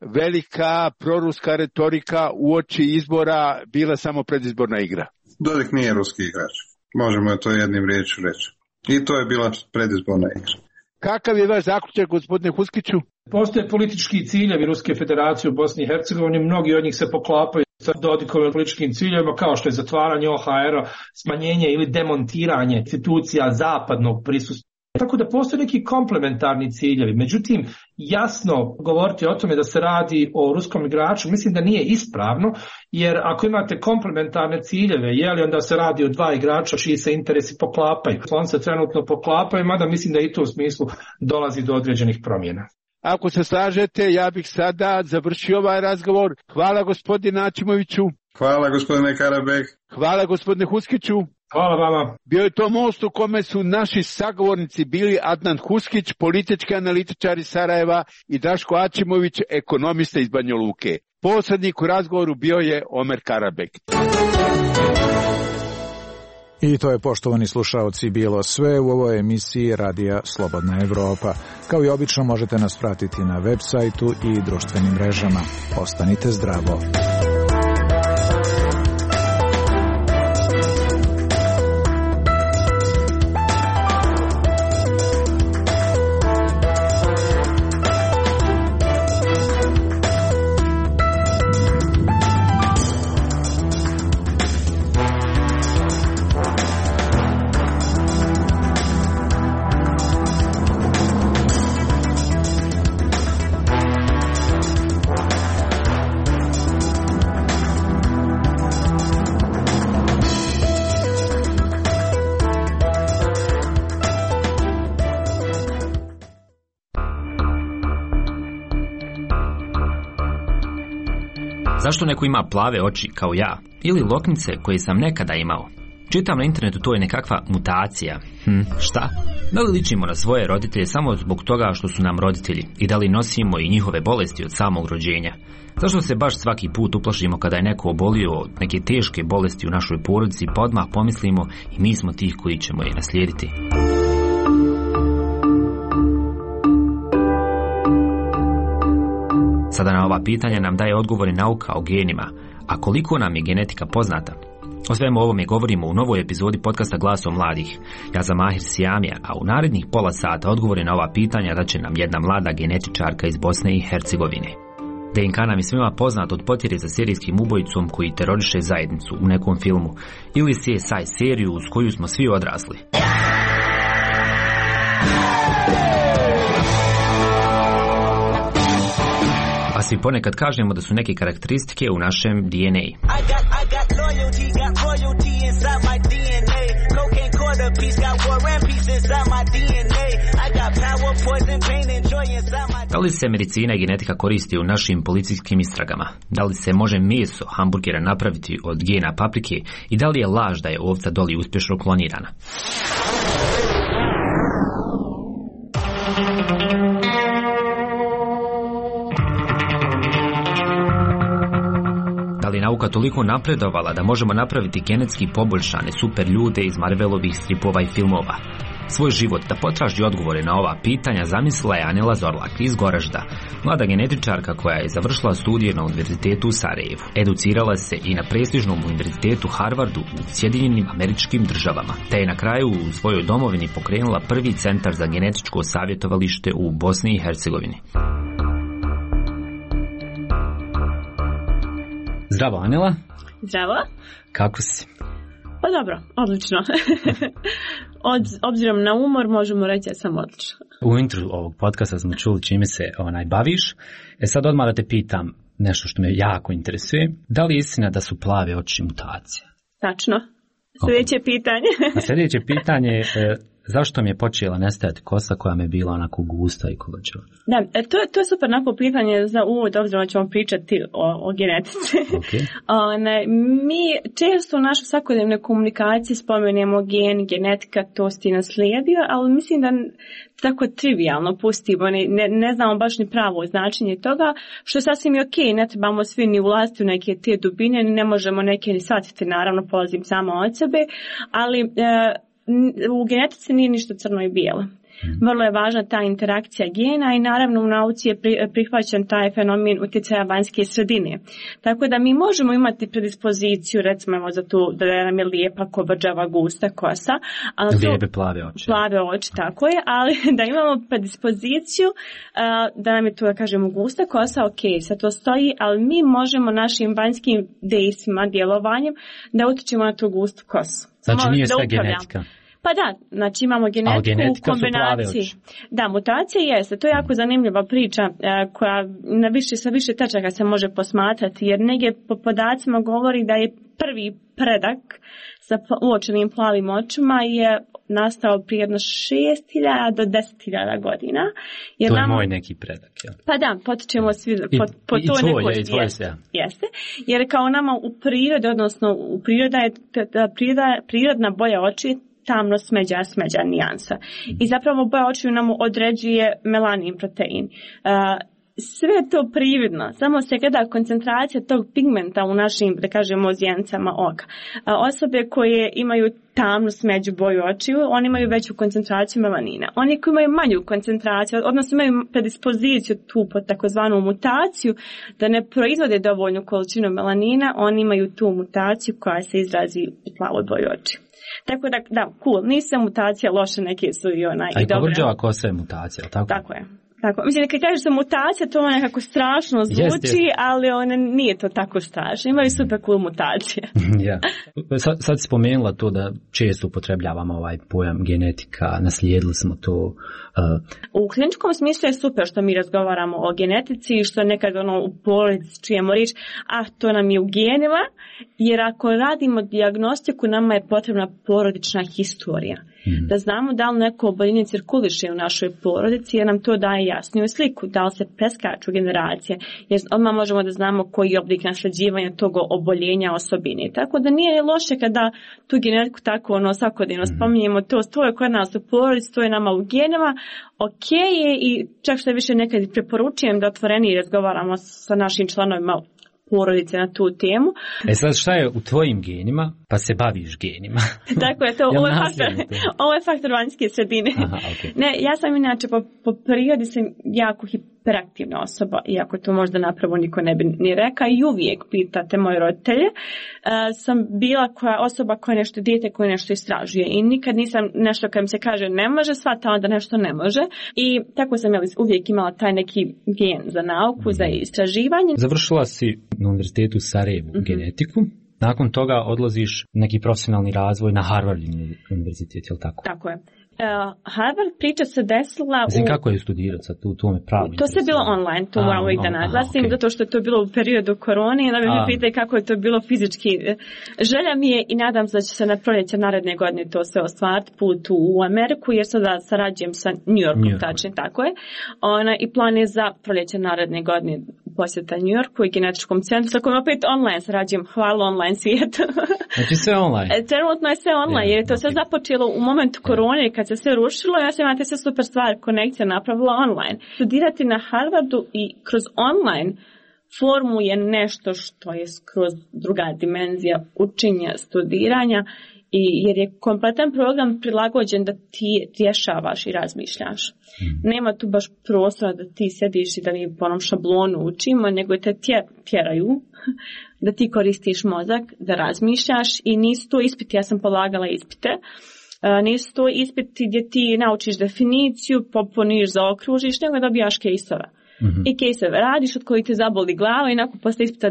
velika proruska retorika uoči izbora bila samo predizborna igra? Dodik nije ruski igrač. Možemo to jednim riječju reći. I to je bila predizborna igra. Kakav je vaš zaključak, gospodine Huskiću? Postoje politički ciljevi Ruske federacije u Bosni i Hercegovini, mnogi od njih se poklapaju sa Dodikovim političkim ciljevima, kao što je zatvaranje OHR-a, smanjenje ili demontiranje institucija zapadnog prisustva. Tako da postoje neki komplementarni ciljevi. Međutim, jasno govoriti o tome da se radi o ruskom igraču, mislim da nije ispravno, jer ako imate komplementarne ciljeve, onda se radi o 2 igrača čiji se interesi poklapaju. On se trenutno poklapaju, mada mislim da i to u smislu dolazi do određenih promjena. Ako se slažete, ja bih sada završio ovaj razgovor. Hvala gospodine Aćimoviću. Hvala gospodine Karabek. Hvala gospodine Huskiću. Hvala vama. Bio je to most u kome su naši sagovornici bili Adnan Huskić, politički analitičar iz Sarajeva, i Draško Aćimović, ekonomista iz Banja Luke. Posrednik u razgovoru bio je Omer Karabek. I to je, poštovani slušaoci, bilo sve u ovoj emisiji Radija Slobodna Evropa. Kao i obično možete nas pratiti na web sajtu i društvenim mrežama. Ostanite zdravo. Zašto neko ima plave oči kao ja? Ili loknice koje sam nekada imao? Čitam na internetu, to je nekakva mutacija. Šta? Da li ličimo na svoje roditelje samo zbog toga što su nam roditelji? I da li nosimo i njihove bolesti od samog rođenja? Zašto se baš svaki put uplašimo kada je neko obolio od neke teške bolesti u našoj porodici, pa odmah pomislimo i mi smo tih koji ćemo je naslijediti? Sada na ova pitanja nam daje odgovore nauka o genima, a koliko nam je genetika poznata? O svemu ovome govorimo u novoj epizodi podcasta Glasom mladih. Ja sam Mahir Sijamija, a u narednih pola sata odgovore na ova pitanja daće nam jedna mlada genetičarka iz Bosne i Hercegovine. DNK nam je svima poznat od potjere za serijskim ubojicom koji teroriše zajednicu u nekom filmu, ili CSI seriju uz koju smo svi odrasli. A svi ponekad kažemo da su neke karakteristike u našem DNA. Da li se medicina i genetika koristi u našim policijskim istragama? Da li se može meso hamburgera napraviti od gena paprike? I da li je laž da je ovca Dolly uspješno klonirana? Da li nauka toliko napredovala da možemo napraviti genetski poboljšane super ljude iz Marvelovih stripova i filmova? Svoj život da potraži odgovore na ova pitanja zamislila je Anela Zorlak iz Goražda, mlada genetičarka koja je završila studije na Univerzitetu u Sarajevu. Educirala se i na prestižnom Univerzitetu Harvardu u Sjedinjenim Američkim Državama, te je na kraju u svojoj domovini pokrenula prvi centar za genetičko savjetovalište u Bosni i Hercegovini. Zdravo, Anela. Zdravo. Kako si? Pa dobro, odlično. Obzirom na umor možemo reći da sam odlično. U intru ovog podcasta smo čuli čime se baviš. Sad odmah da te pitam nešto što me jako interesuje. Da li je istina da su plave oči mutacija? Tačno. Sljedeće pitanje. A sljedeće pitanje je zašto mi je počela nestajati kosa koja mi je bila onako gusta i kolođeva? Da, to je super onako pitanje za uvod, obzirom da ćemo pričati o genetici. Okay. Mi često u našoj svakodnevnoj komunikaciji spomenemo genetika, to si naslijedio, ali mislim da tako trivijalno pustimo, ne znamo baš ni pravo značenje toga, što je sasvim i okej, ne trebamo svi ni ulaziti u neke te dubine, ne možemo neke ni shvatiti, naravno polazim samo od sebe, ali u genetici nije ništa crno i bijelo. Vrlo je važna ta interakcija gena i naravno u nauci je prihvaćen taj fenomen utjecaja vanjske sredine. Tako da mi možemo imati predispoziciju, recimo za to da nam je lijepa, kovrđava, gusta kosa. Lijepe plave oči. Plave oči, tako je, ali da imamo predispoziciju da nam je to, da kažemo, gusta kosa, ok, sad to stoji, ali mi možemo našim vanjskim dejstvima, djelovanjem da utječemo na tu gustu kosu. Znači nije sve genetika. Pa da, znači imamo genetiku u kombinaciji. Da, mutacija jeste, to je jako zanimljiva priča koja sa više tačaka se može posmatrati, jer negdje po podacima govori da je prvi predak sa uočenim plavim očima je nastao prije jedno 6.000 do 10.000 godina. Jer to je moj neki predak, jel? Pa da, potičemo svi po to nekoj. Jeste. Jer kao nama u prirodi, odnosno u prirodna boja oči tamno smeđa nijansa. I zapravo boja očiju nam određuje melanin protein. Sve to prividno, samo se gleda koncentracija tog pigmenta u našim, da kažemo, zjencama oka. Osobe koje imaju tamnu smeđu boju očiju, oni imaju veću koncentraciju melanina. Oni koji imaju manju koncentraciju, odnosno imaju predispoziciju tu pod takozvanu mutaciju, da ne proizvode dovoljnu količinu melanina, oni imaju tu mutaciju koja se izrazi u plavoj boji očiju. Tako da, cool, nisam mutacija loše, neke su i ona i dobre. A i povrđava kosa je mutacija, tako? Tako je. Tako. Mislim, kad kažeš da mutacija, to nekako strašno zvuči, ali ona nije to tako strašno. Imaju super cool mutacije. Ja. Sad si spomenula to da često upotrebljavamo ovaj pojam genetika, naslijedili smo to. U kliničkom smislu je super što mi razgovaramo o genetici i što nekad u porodici čujemo riječ, to nam je u genima, jer ako radimo dijagnostiku, nama je potrebna porodična historija. Da znamo da li neko oboljenje cirkuliše u našoj porodici, jer nam to daje jasniju sliku, da li se preskaču generacije, jer odmah možemo da znamo koji je oblik nasljeđivanja tog oboljenja osobine. Tako da nije loše kada tu genetiku tako svakodnevno spominjemo, to je kod nas u porodici, to je nama u genima, ok je i čak što više nekad preporučujem da otvorenije razgovaramo sa našim članovima porodice na tu temu. Sad šta je u tvojim genima, pa se baviš genima? Tako je to, ovo je faktor vanjske sredine. Aha, okay. Ne, ja sam inače po prirodi sam jako hiperaktivna osoba, iako to možda napravo niko ne bi ni rekao, i uvijek pitate moje roditelje, sam bila osoba koja nešto dijete, koja nešto istražuje i nikad nisam nešto kad mi se kaže ne može, shvatala da nešto ne može i tako sam uvijek imala taj neki gen za nauku, za istraživanje. Završila si na univerzitetu u Sarajevu genetiku. Nakon toga odlaziš neki profesionalni razvoj na Harvard univerzitet, je li tako? Tako je. Harvard priča se desila kako je studirati sad to me pravi? To se bilo online, to moram uvijek da naglasim, okay. Zato što je to bilo u periodu korone i onda mi pitaj kako je to bilo fizički. Želja mi je i nadam se da će se na proljeće naredne godine to sve ostvariti put u Ameriku, jer sada sarađujem sa New Yorkom, tačno tako je. I plan je za proljeće naredne godine posjeta New Yorku i genetičkom centru, sa kojim opet online sarađujem, hvala online svijetu. Znači sve online? Trenutno je sve online, jer je to sve započelo u momentu korone, kad se sve rušilo, ja sam imate sve super stvari, konekcija napravila online. Studirati na Harvardu i kroz online formu je nešto što je skroz druga dimenzija učenja, studiranja, jer je kompletan program prilagođen da ti rješavaš i razmišljaš. Nema tu baš prostora da ti sjediš i da mi po onom šablonu učimo, nego te tjeraju da ti koristiš mozak, da razmišljaš i nisu to ispiti, ja sam polagala ispite, nisu to ispiti gdje ti naučiš definiciju, popuniš, zaokružiš, nego dobijaš kejsove. I kejsove radiš od kojih te zaboli glava i nakon posle ispita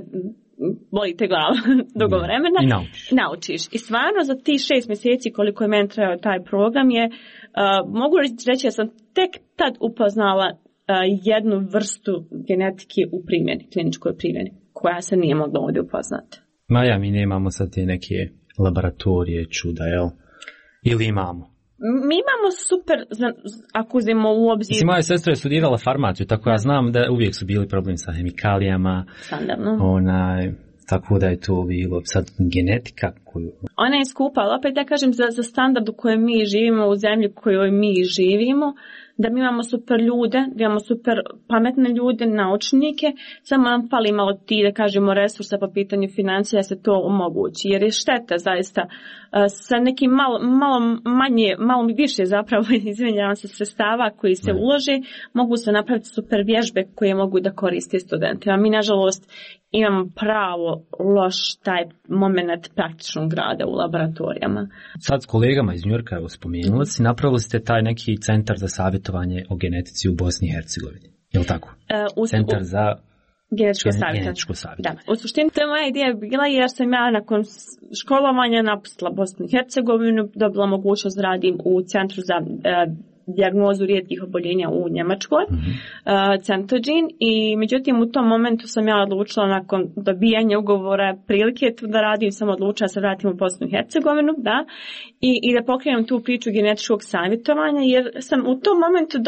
boli te glava dugo vremena. I naučiš. I stvarno za ti 6 mjeseci koliko je meni trajao taj program je, mogu reći da sam tek tad upoznala jednu vrstu genetike u primjeni, kliničkoj primjeni, koja se nije mogla ovdje upoznati. Maja, mi nemamo sad te neke laboratorije, čuda, jel? Ili imamo? Mi imamo super, ako uzmemo u obzir... Mislim, moja sestra je studirala farmaciju, tako ja znam da uvijek su bili problemi sa hemikalijama. Standardno. Tako da je to bilo sad genetika koju... Ona je skupa, ali opet da kažem za standard u kojem mi živimo, u zemlji u kojoj mi živimo, da mi imamo super ljude, da imamo super pametne ljude, naučnike, samo nam fali malo ti, da kažemo, resursa po pitanju financija, se to omogući. Jer je šteta zaista sa nekim malo više zapravo, izvinjavam se, sredstava koji se ulože, mogu se napraviti super vježbe koje mogu da koriste studentima. Mi, nažalost, imamo pravo loš taj moment praktičnog rada u laboratorijama. Sad s kolegama iz Njujorka, evo spomenula si, napravili ste taj neki centar za savjetovanje o genetici u Bosni i Hercegovini. Je li tako? Centar za genetičko savjetovanje. Da. U suštini to je moja ideja bila jer sam ja nakon školovanja napustila Bosnu i Hercegovinu, dobila mogućnost da radim u centru za dijagnozu rijetkih oboljenja u Njemačkoj, Centogene, i međutim u tom momentu sam ja odlučila nakon dobijanja ugovora prilike da radim, sam odlučila da se vratim u Bosnu i Hercegovinu, i da pokrenem tu priču genetičkog savjetovanja, jer sam u tom momentu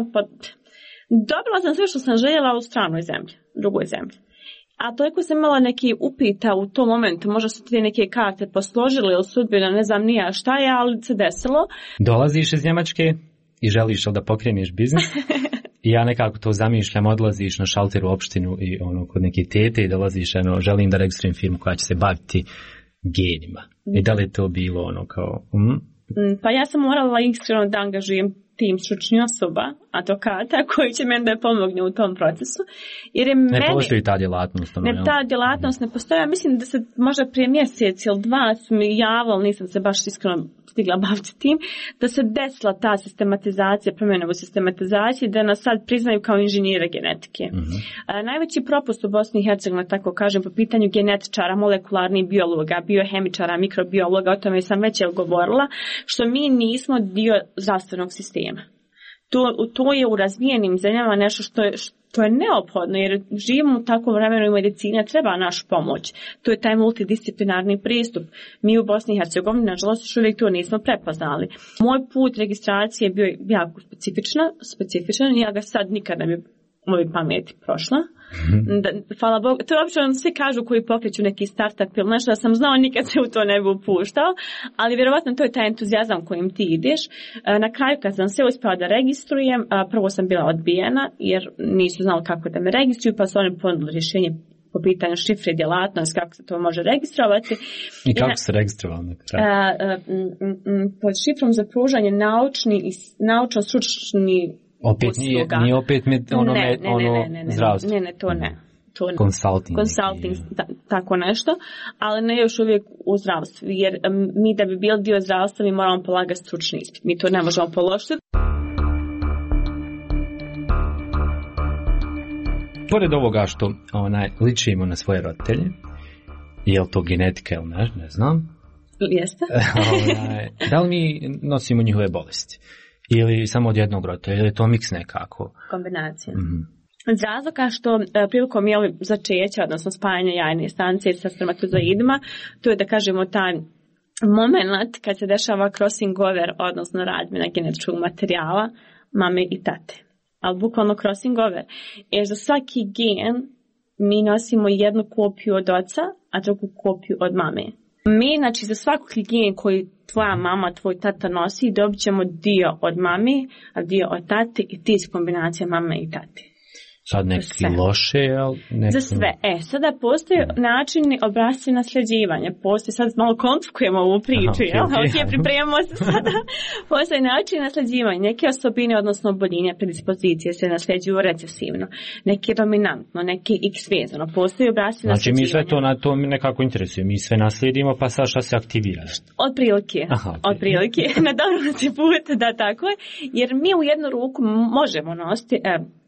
dobila sam sve što sam željela u stranoj zemlji, drugoj zemlji. A toliko sam imala neki upita u tom momentu, možda su ti neke karte posložile ili sudbina, ne znam nija šta je, ali se desilo. Dolaziš iz Njemačke i želiš da pokreneš biznis i ja nekako to zamišljam, odlaziš na šalter u opštinu i kod neke tete i dolaziš, želim da registrujem firmu koja će se baviti genima. I da li je to bilo kao... Pa ja sam morala iskreno da angažujem tim stručnih osoba, advokata, koji će meni da pomogne u tom procesu. Jer je ne postoji ta djelatnost. Ta djelatnost ne postoji. Ja mislim da se možda prije mjesec ili dva su mi javili, nisam se baš iskreno stigla baviti tim, da se desila ta sistematizacija, promjena u sistematizaciji, da nas sad priznaju kao inženjere genetike. Najveći propust u Bosni i Hercegovini, tako kažem, po pitanju genetičara, molekularnih biologa, biohemičara, mikrobiologa, o tome sam već govorila, što mi nismo dio zdravstvenog sistema. To je u razvijenim zemljama nešto što je neophodno, jer živimo u takvom vremenu i medicina treba našu pomoć. To je taj multidisciplinarni pristup. Mi u Bosni i Hercegovini, nažalost, još uvijek to nismo prepoznali. Moj put registracije je bio jako specifičan i ja ga sad nikad ne bi u mojoj pameti prošla. Hvala Bogu, to je obično svi kažu koji pokreću neki startup ili nešto, da sam znao, nikad se u to ne bi upuštao, ali vjerovatno to je taj entuzijazam kojim ti ideš. Na kraju kad sam se uspjela da registrujem, prvo sam bila odbijena jer nisu znali kako da me registruju, pa su oni ponudili rješenje po pitanju šifre i djelatnost, kako se to može registrovati. I kako se registrovali na kraju? Pod šifrom za pružanje naučno-stručni opet nije opet zdravstvo. Ne, to ne. Consulting, tako nešto, ali ne još uvijek u zdravstvu, jer mi da bi bili dio zdravstva mi moramo polagati stručni ispit. Mi to ne možemo položiti. Pored ovoga što ličimo na svoje roditelje, je li to genetika ili ne znam? Jeste. Da li mi nosimo njihove bolesti? Ili samo od jednog roditelja, ili je to miks nekako? Kombinacija. Iz razloga što prilikom začeća, odnosno spajanja jajne stanice sa spermatozoidima, to je da kažemo taj moment kad se dešava crossing over, odnosno razmjena genetičkog materijala mame i tate. Ali bukvalno crossing over. Jer za svaki gen mi nosimo jednu kopiju od oca, a drugu kopiju od mame. Mi, znači, za svaki gen koji tvoja mama, tvoj tata nosi, dobit ćemo dio od mami, a dio od tate i ti su kombinacija mame i tate. Sad neki loše, ali neki... Za sve. Sada postoje načini obrasci nasljeđivanja. Sad malo komplikujemo ovu priču, pripremamo se sada. Postoje način nasljeđivanja. Neke osobine, odnosno oboljenja, predispozicije se nasljeđuju recesivno. Neke dominantno, neke X vezano. Postoje obrasci nasljeđivanja. Znači mi sve to na to nekako interesuje. Mi sve naslijedimo, pa sad šta se aktivira? Otprilike. Na dobrom si put, da tako je. Jer mi u jednu ruku možemo nositi...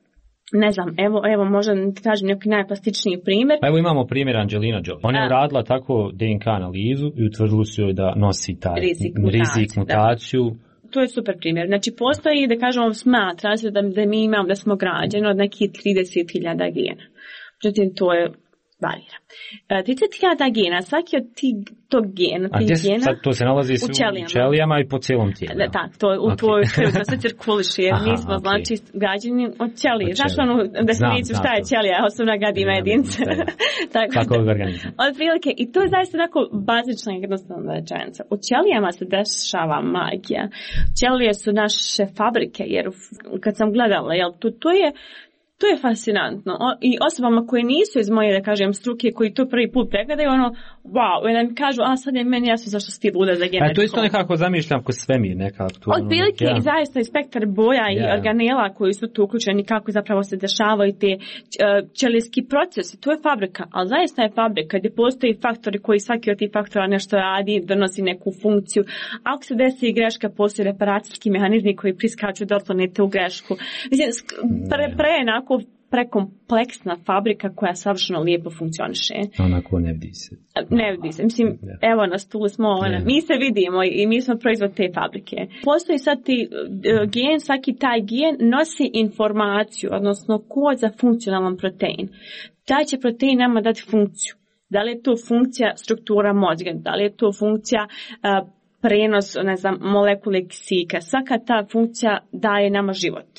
Ne znam, evo možda ti kažem neki najplastičniji primjer. Evo imamo primjer Angelina Jolie. Ona je radila tako DNK analizu i utvrdili su joj da nosi taj rizik mutaciju. Da. To je super primjer. Znači postoji, da kažemo, smatra se da mi imamo, da smo građeni od nekih 30.000 gena. Međutim, to je varira. 30.000 gena, svaki od tog gena, sad to se nalazi u ćelijama i po cijelom tijelu. Tak, to tvoj krv, to se cirkuliše, jer mi smo, znači, građeni od ćelije. Znaš onu definiciju šta je ćelija, osobna gadima jedinca. Tako je organizam. Otprilike, i to je zaista onako bazična i jednostavna rečenica. U ćelijama se dešava magija. Ćelije su naše fabrike, jer kad sam gledala, to je fascinantno. I osobama koje nisu iz moje, da kažem, struke, koji to prvi put pregledaju, wow, i da mi kažu, sad je meni jasno zašto si ti luda za genetikom. To isto nekako zamišljam ko svemir nekako. Otprilike i zaista i spektar boja i organela koji su tu uključeni, kako zapravo se dešavaju te ćelijski procesi. To je fabrika, ali zaista je fabrika gdje postoji faktori koji svaki od tih faktora nešto radi, donosi neku funkciju. Ako se desi greška, postoji reparacijski mehanizmi koji priskaču da otklonite u grešku. Mislim, prekompleksna fabrika koja savršeno lijepo funkcioniše. Onako ne vidi se. Ne vidi se. Mislim, evo na stulu smo, mi se vidimo i mi smo proizvod te fabrike. Postoji sad ti gen, svaki taj gen nosi informaciju, odnosno kod za funkcionalan protein. Taj će protein nama dati funkciju. Da li je to funkcija struktura mozga, da li je to funkcija prenos, molekule kisika. Svaka ta funkcija daje nama život.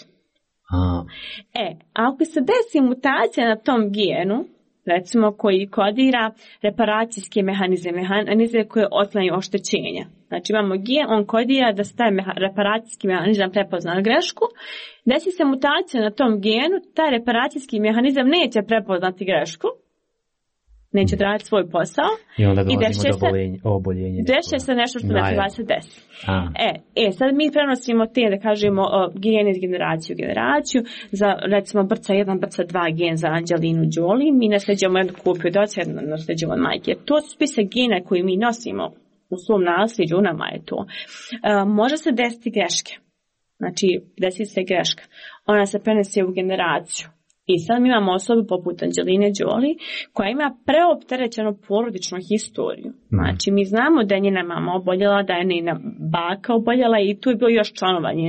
Ako se desi mutacija na tom genu, recimo koji kodira reparacijske mehanizme koje otklanjaju oštećenja. Znači imamo gen, on kodira da se taj reparacijski mehanizam prepozna grešku. Desi se mutacija na tom genu, taj reparacijski mehanizam neće prepoznati grešku, neće raditi svoj posao. I onda dolazimo do oboljenja. Deše se nešto što ne treba se desi. Sad mi prenosimo te, da kažemo, gen iz generaciju u generaciju. Za, recimo, brca 1, brca 2 gen za Angelinu Jolie. Mi nasljeđujemo jednu kopiju od oca, jednu nasljeđujemo od majke. To su spise gena koji mi nosimo u svom nasljeđu, u nama je to. Može se desiti greške. Znači, desi se greška. Ona se prenese u generaciju. I sad mi imamo osobu poput Angeline Jolie koja ima preopterećenu porodičnu historiju. Znači mi znamo da je njena mama oboljela, da je njena baka oboljela i tu je bilo još članova njene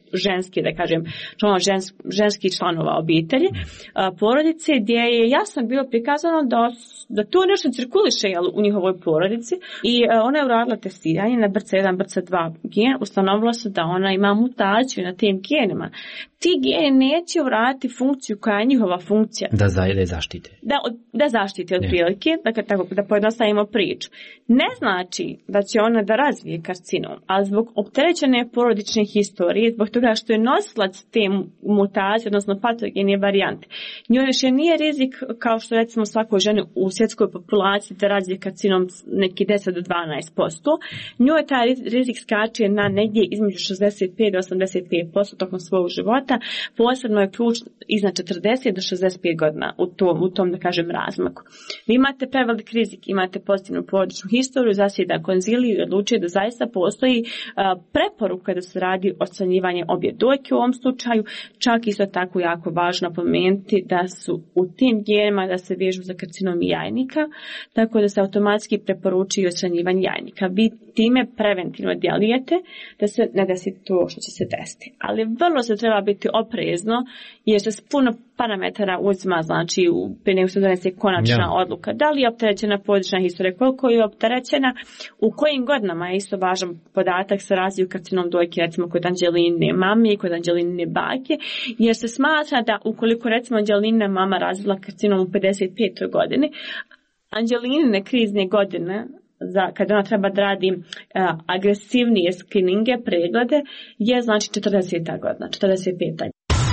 ženski, da kažem, ženskih članova obitelji, porodice, gdje je jasno bilo prikazano da to nešto cirkuliše u njihovoj porodici i ona je uradila testiranje na BRCA1, BRCA2 gen, ustanovilo se da ona ima mutaciju na tim genima. Ti geni neće uraditi funkciju koja je njihova funkcija. Da zaštite. Da zaštite otprilike, da pojednostavimo priču. Ne znači da će ona da razvije karcinom, ali zbog opterećene porodične historije, zbog toga što je nosilac te mutacije, odnosno patogene varijante, njoj više nije rizik kao što recimo svakoj ženi u svjetskoj populaciji da razvije karcinom neki 10 do 12%. Njoj taj rizik skače na negdje između 65 do 85% tokom svog života, posebno je ključ iznad 40 do 65 godina u tom da kažem razmaku. Vi imate prevelik rizik, imate pozitivnu porodičnu historiju, zasjeda konziliju i odlučuje da zaista postoji preporuka da se radi odslanjivanje obje dojke u ovom slučaju, čak isto tako jako važno pomenuti da su u tim genima da se vežu za karcinom jajnika, tako da se automatski preporučuje odslanjivanje jajnika. Vi time preventivno djelujete da se ne desi to što će se desiti. Ali vrlo se treba biti oprezno jer se puno parametara uzima, znači prije nego se donese konačna odluka. Da li je opterećena porodična historija, koliko je opterećena, u kojim godinama je isto važan podatak sa razviju karcinom dojke, recimo kod Anđeline mame i kod Anđeline bake, jer se smatra da ukoliko recimo Anđelina mama razvila karcinom u 55. godini, Anđelinine krizne godine kada ona treba da radi agresivnije skrininge, preglede, je znači 40. godina, 45.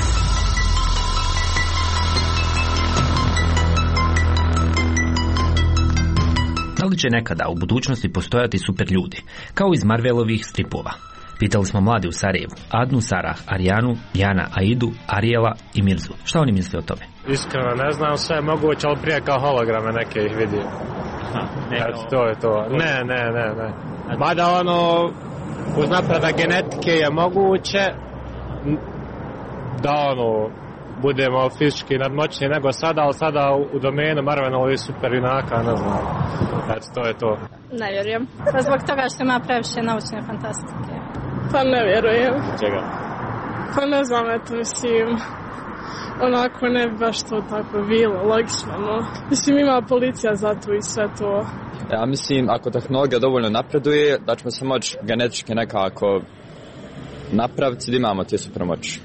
Da li će nekada u budućnosti postojati super ljudi, kao iz Marvelovih stripova? Pitali smo mlade u Sarajevu, Adnu, Sarah, Arijanu, Jana, Aidu, Arijela i Mirzu. Šta oni misle o tome? Iskreno ne znam, sve je moguće, ali prije kao holograme neke ih vidio. To je to. Ne. Mada uz napredak genetike je moguće da budemo fizički nadmoćni nego sada, ali sada u domenu Marvelovih super junaka, ne znam. To je to. Ne vjerujem. Pa zbog toga što ima previše naučne fantastike. Pa ne vjerujem. Čega? Pa ne znam, mislim, onako ne bi baš to tako bilo, logično, no. Mislim, ima policija za to i sve to. Ja mislim, ako tehnologija dovoljno napreduje, da ćemo se moći genetički nekako napraviti da imamo te supermoći.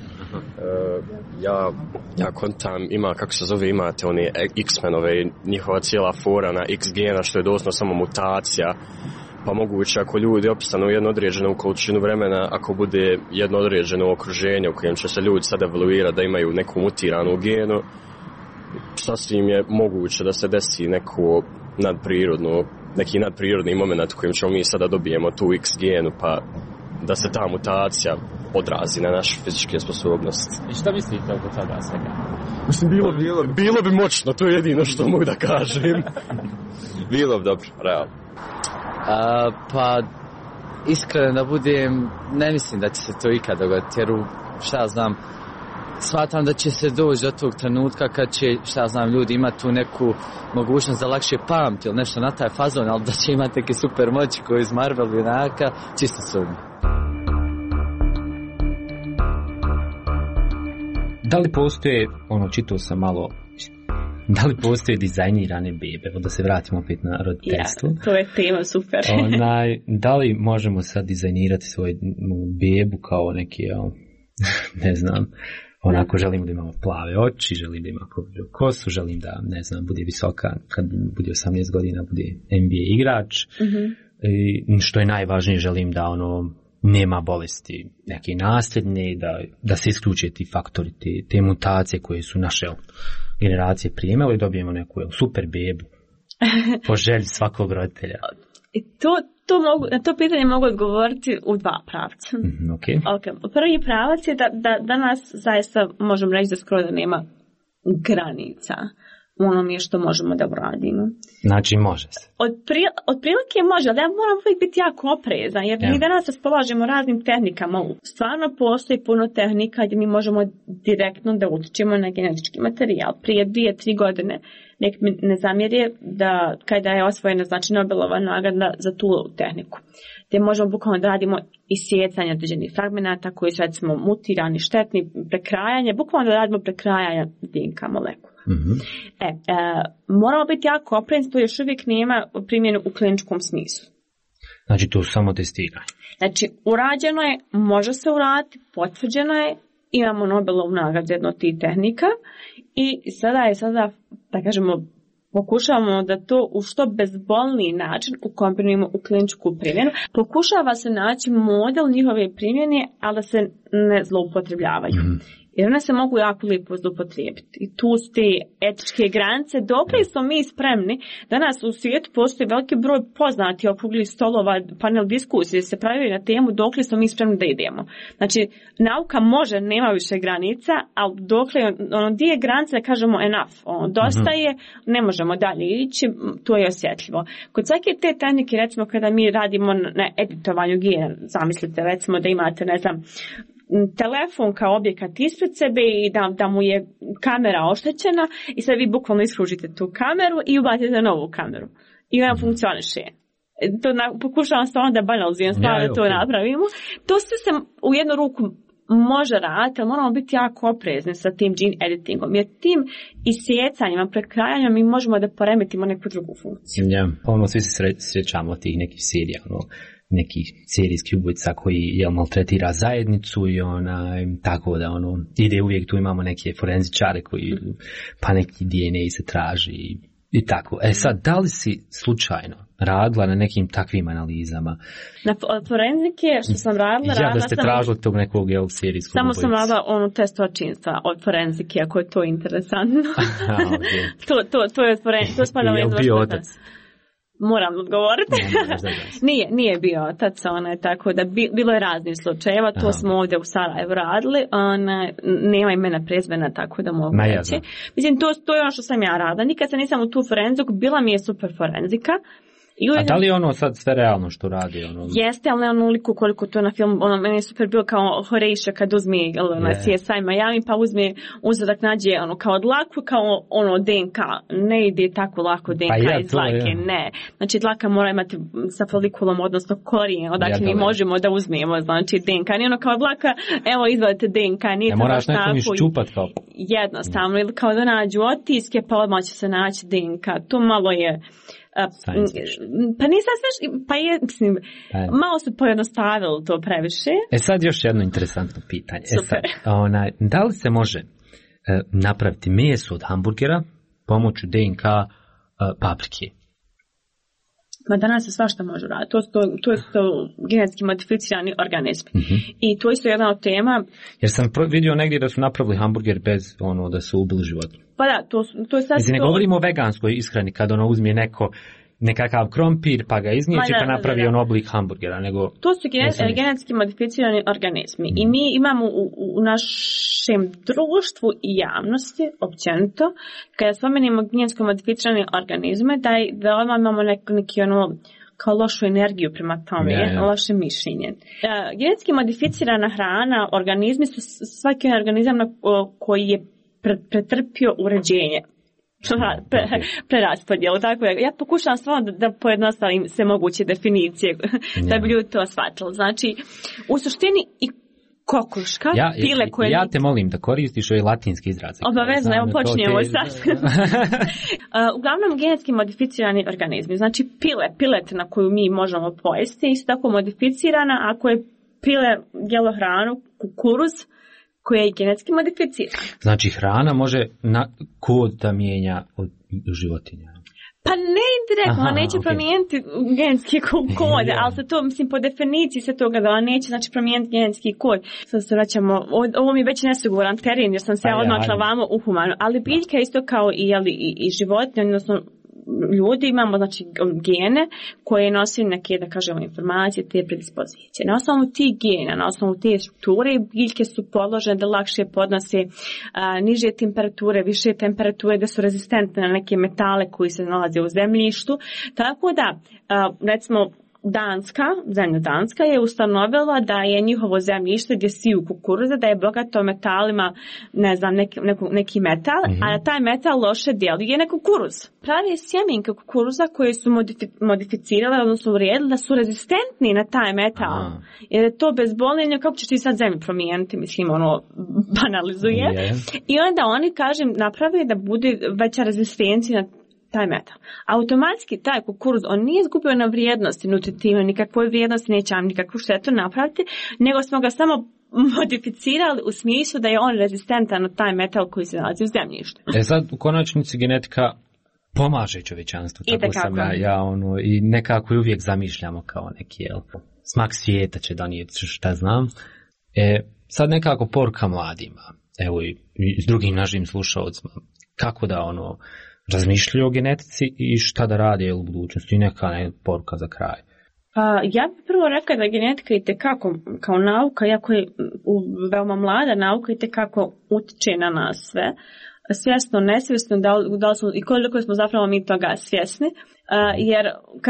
Ja kontam, imate oni X-menove, njihova cijela fora na X gena, što je doslovno samo mutacija, pa moguće ako ljudi opstanu jednu određenu količinu vremena, ako bude jedno određeno okruženje u kojem će se ljudi sad evoluirati da imaju neku mutiranu genu, sasvim je moguće da se desi neki nadprirodni moment u kojem ćemo mi sada dobijemo tu X genu, pa da se ta mutacija odrazi na naše fizičke sposobnosti. I šta mislite oko toga svega? Mislim, bilo bi moćno, to je jedino što mogu da kažem. Bilo bi dobro, realno. Pa, iskreno da budem, ne mislim da će se to ikad dogoditi, jer šta znam, smatram da će se doći do tog trenutka kad će, šta znam, ljudi imati tu neku mogućnost da lakše pamti ili nešto na taj fazon, ali da će imati neke super moći koji iz Marvel junaka, čisto sumnje. Da li postoje, čitao sam malo, da li postoje dizajnirane bebe? Evo da se vratimo opet na roditeljstvo. Ja, to je tema super. Da li možemo sad dizajnirati svoju bebu kao neki, ne znam, onako želim da imamo plave oči, želim da ima povrđu kosu, želim da, ne znam, bude visoka, kad bude 18 godina, bude NBA igrač. I što je najvažnije, želim da nema bolesti neke nasljedne, da se isključe ti faktori, te mutacije koje su naše generacije prijemale i dobijemo neku super bebu po želji svakog roditelja. Na to pitanje mogu odgovoriti u dva pravca. Okay. Prvi pravac je da danas zaista možemo reći da skoro da nema granica onome što možemo da uradimo. Znači može se. Otprilike može, ali ja moram uvijek biti jako oprezan, jer mi danas raspolažemo raznim tehnikama. Stvarno postoji puno tehnika gdje mi možemo direktno da utičemo na genetički materijal. Prije 2-3 godine nek mi ne zamjeri da kada je osvojena znači Nobelova nagrada za tu tehniku, gdje možemo bukvalno da radimo isjecanje određenih fragmenata koji su recimo mutirani, štetni, prekrajanje, bukvalno da radimo prekrajanje DNK molekula. Mm-hmm. Moramo biti jako oprezni, to još uvijek nema primjenu u kliničkom smislu. Znači to samo testiranje. Znači urađeno je, može se uraditi, potvrđeno je, imamo Nobelovu nagradu za jednu od tih tehnika i sada da kažemo, pokušavamo da to u što bezbolniji način ukombinujemo u kliničku primjenu. Pokušava se naći model njihove primjene, ali da se ne zloupotrebljavaju. Mm-hmm. Jer one se mogu jako lijepo zloupotrijebiti. I tu su te etičke granice. Dokle smo mi spremni? Danas u svijetu postoji veliki broj poznati okruglih stolova, panel diskusije se pravi na temu dokle smo mi spremni da idemo. Znači, nauka može, nema više granica, ali dokle, gdje je granica da kažemo enough, dosta je, ne možemo dalje ići, to je osjetljivo. Kod svake te tehnike, recimo kada mi radimo na editovanju gena, zamislite recimo da imate, ne znam, telefon kao objekat ispred sebe i da mu je kamera oštećena i sad vi bukvalno iskružite tu kameru i ubacite novu kameru. I ona funkcioniše. Pokušavam stvarno da banalizujem stvar da to napravimo. To sve se u jednu ruku može raditi, ali moramo biti jako oprezni sa tim gene editingom, jer tim isjecanjima, prekrajanjem mi možemo da poremetimo neku drugu funkciju. Ja, svi se srećamo tih nekih serija, neki serijski ubojica koji maltretira zajednicu i tako da ide uvijek, tu imamo neke forenzičare koji pa neki DNA se traži i tako. Sad, da li si slučajno radila na nekim takvim analizama? Na forenzike što sam radila... Ja, da ste tražili tog nekog serijskog samo ubojica. Sam radila test očinstva od forenzike, ako je to interesantno. Okay. to je forenzike. To spada je bio otac? Moram odgovoriti. Nije bio otac, tako da bilo je raznih slučajeva, to smo ovdje u Sarajevu radili, nema imena prezmena, tako da mogu reći. Mislim, to je ono što sam ja radila. Nikad se nisam u tu forenziku, bila mi je super forenzika. A da li je sad sve realno što radi? Jeste, ali ne onoliko koliko to na filmu, meni je super bilo kao Horatio kad uzme na CSI Miami, pa uzme uzorak, nađe kao dlaku, kao DNK, ne ide tako lako DNK iz dlake, ne. Znači dlaka mora imati sa folikulom, odnosno korijen, odakle mi možemo da uzmemo, znači DNK, nije kao dlaka, evo izvadite DNK, nije to baš tako. Moraš nekom iščupat kao? Jednostavno, ili kao da nađu otiske, pa odmah će se naći DNK, to malo je... Pa nisam sve, malo su pojednostavili to previše. Sad još jedno interesantno pitanje. Super. Da li se može napraviti meso od hamburgera pomoću DNK paprike? Ma danas se svašta može raditi. To su genetski modificirani organizmi. Mm-hmm. I to je isto jedna od tema. Jer sam vidio negdje da su napravili hamburger bez da su ubili životinje. Pa da, to je sad... Ne govorimo o veganskoj ishrani kad uzme nekakav krompir pa ga iznijeće pa napravi oblik hamburgera. Nego to su genetski modificirani organizmi. I mi imamo u našem društvu i javnosti, općenito, kada spomenemo genetsko modificirane organizme, da odmah imamo neki kao lošu energiju prema tome, loše mišljenje. Genetski modificirana hrana, organizmi su svaki organizam koji je pretrpio uređenje. Preraspodjelu, tako je. Ja pokušavam stvarno da pojednostavim sve moguće definicije da bi ljudi to shvatili. Znači, u suštini i kokoška, pile koje... Ja te molim da koristiš ovaj latinski izraz. Obavezno, evo počinjemo sad. Uglavnom, genetski modificirani organizmi, znači piletina koju mi možemo pojesti, isto tako modificirana, ako je pile jelo hranu, kukuruz, koja je genetski modificirana. Znači hrana može kod da mijenja od životinja? Pa ne indirektno, neće promijeniti genetski kod, ali se to, po definiciji se toga da neće, znači promijeniti genetski kod. Sad se vraćamo, ovo mi je već nesiguran teren jer sam se odmakla vamo u humanu, ali biljka isto kao i životinje, odnosno ljudi imamo znači gene koje nosi neke, da kažemo, informacije, te predispozicije. Na osnovu tih gena, na osnovu te strukture, biljke su podložene da lakše podnose niže temperature, više temperature, da su rezistentne na neke metale koji se nalaze u zemljištu. Tako da, recimo, zemlja Danska je ustanovila da je njihovo zemljište gdje siju kukuruza, da je bogato metalima, ne znam, neki metal, a da taj metal loše djeluje na kukuruz. Pravi sjemenke kukuruza koje su modificirale, odnosno uredile da su rezistentni na taj metal. Jer je to bezbolnjenje, kako ćeš ti sad zemlju promijeniti, mislim, banalizuje. I onda oni, kažem, naprave da bude veća rezistencija na taj metal. Automatski taj kukuruz, on nije izgubio na vrijednosti nutritivne, nikakvoj vrijednosti, neće vam nikakvu štetu napraviti, nego smo ga samo modificirali u smislu da je on rezistentan na taj metal koji se nalazi u zemljištu. Sad u konačnici genetika pomaže čovječanstvu, tako sam i nekako uvijek zamišljamo kao neki smak svijeta će donijeti, šta znam. Sad nekako poruka mladima, evo i s drugim našim slušalcima, kako da razmišljaju o genetici i šta da radi u budućnosti i neka poruka za kraj. Ja bih prvo rekla da genetika itekako kao nauka, iako je veoma mlada nauka, itekako utiče na nas sve. Svjesno, nesvjesno, i koliko smo zapravo mi toga svjesni, jer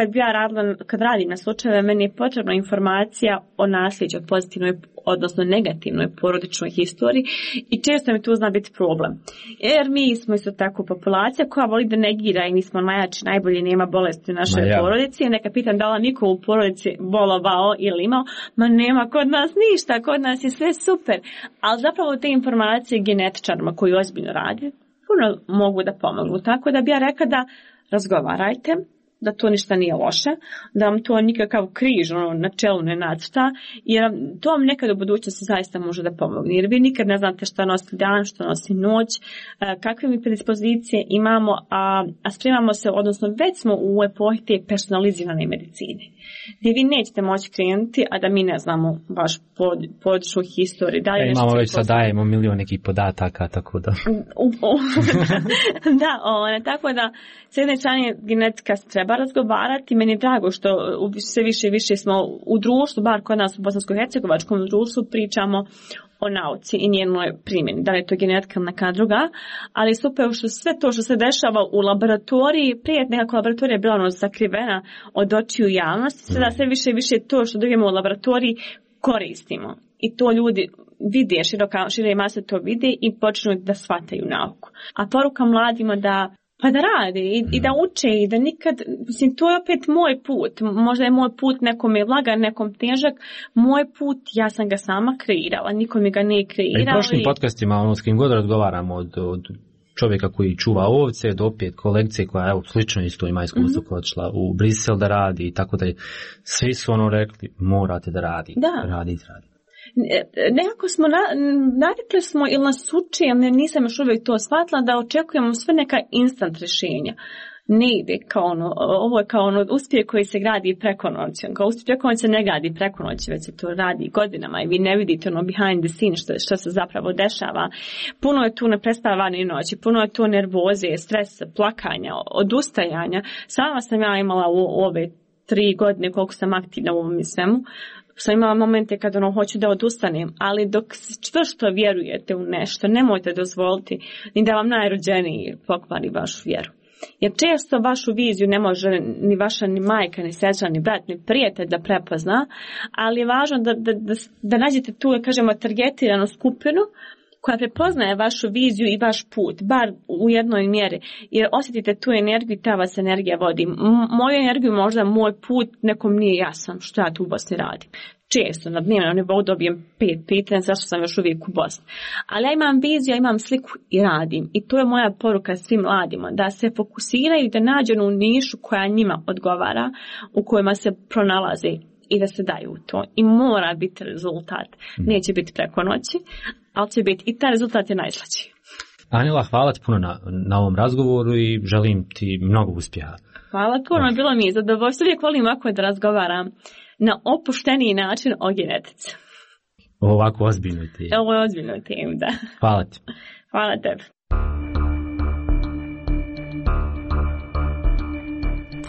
kad radim na slučajeve, meni je potrebna informacija o nasljeđu, o pozitivnoj, odnosno negativnoj porodičnoj historiji i često mi tu zna biti problem. Jer mi smo isto tako populacija koja voli da negira i mi smo najjači, najbolji, nema bolesti u našoj porodici. Neka pitam da li niko u porodici bolovao ili imao, ma nema kod nas ništa, kod nas je sve super. Ali zapravo te informacije genetičarima koji ozbiljno radi, puno mogu da pomognu. Tako da bi ja rekla da razgovarajte, da to ništa nije loše, da vam to nikakav križ na čelu ne nacrta, jer to vam nekad u budućnosti zaista može da pomogne. Jer vi nikad ne znate šta nosi dan, šta nosi noć, kakve mi predispozicije imamo, a spremamo se, odnosno već smo u epohi te personalizirane medicine, gdje vi nećete moći krenuti, a da mi ne znamo baš porodičnu historiju. Imamo već sad dajemo milion nekih podataka, tako da... Tako da s jedne strane genetika treba razgovarati. Meni je drago što sve više i više smo u društvu, bar kod nas u bosansko-hercegovačkom društvu, pričamo o nauci i njenoj primjeni. Da li je to genetika ili neka druga, ali super što sve to što se dešava u laboratoriji, prije nekako laboratorija je bila sakrivena od očiju javnosti, sada sve više i više to što dobijemo u laboratoriji koristimo. I to ljudi vide, šire mase to vide i počnu da shvataju nauku. A poruka mladima da rade i da uče i da nikad, mislim, to je opet moj put. Možda je moj put nekom je lagan, nekom težak. Moj put, ja sam ga sama kreirala, niko mi ga nije kreirao. I prošlim podcastima, s kim god razgovaramo, od čovjeka koji čuva ovce, do opet kolegice koja slično isto ima iskustvo, koja odšla u Brisel da radi i tako da svi su rekli, morate da radite. Radite. Nekako smo navikli smo ili nas uči, ali nisam još uvijek to shvatila, da očekujemo sve neka instant rješenja. Ne ide kao ovo je kao uspjeh koji se gradi preko noći. Kao uspjeh preko noći se ne gradi preko noći, već se to radi godinama i vi ne vidite behind the scene što se zapravo dešava. Puno je tu neprespavane noći, puno je tu nervoze, stresa, plakanja, odustajanja. Sama sam ja imala u ove 3 godine koliko sam aktivna u ovom svemu. Sam imala momente kad hoću da odustanem, ali dok čvrsto vjerujete u nešto, nemojte dozvoliti ni da vam najrođeniji pokvari vašu vjeru. Jer često vašu viziju ne može ni vaša, ni majka, ni sestra, ni brat, ni prijatelj da prepozna, ali je važno da nađete tu, kažemo, targetiranu skupinu koja prepoznaje vašu viziju i vaš put, bar u jednoj mjeri, jer osjetite tu energiju i ta vas energija vodi. Moju energiju, možda moj put nekom nije jasan što ja tu u Bosni radim. Često na dnevnom nivou dobijem 5 pitanja zašto sam još uvijek u Bosni. Ali ja imam viziju, ja imam sliku i radim. I to je moja poruka svim mladima, da se fokusiraju i da nađu u nišu koja njima odgovara, u kojima se pronalaze i da se daju u to. I mora biti rezultat. Neće biti preko noći, ali će biti i taj rezultat je najslađi. Anila, hvala ti puno na ovom razgovoru i želim ti mnogo uspjeha. Hvala puno, bilo mi je zadovoljstvo. Uvijek volim ovako da razgovaram na opušteniji način o genetici. Ovako ozbiljnoj temi. Ovo je ozbiljnoj temi, da. Hvala ti. Hvala tebi.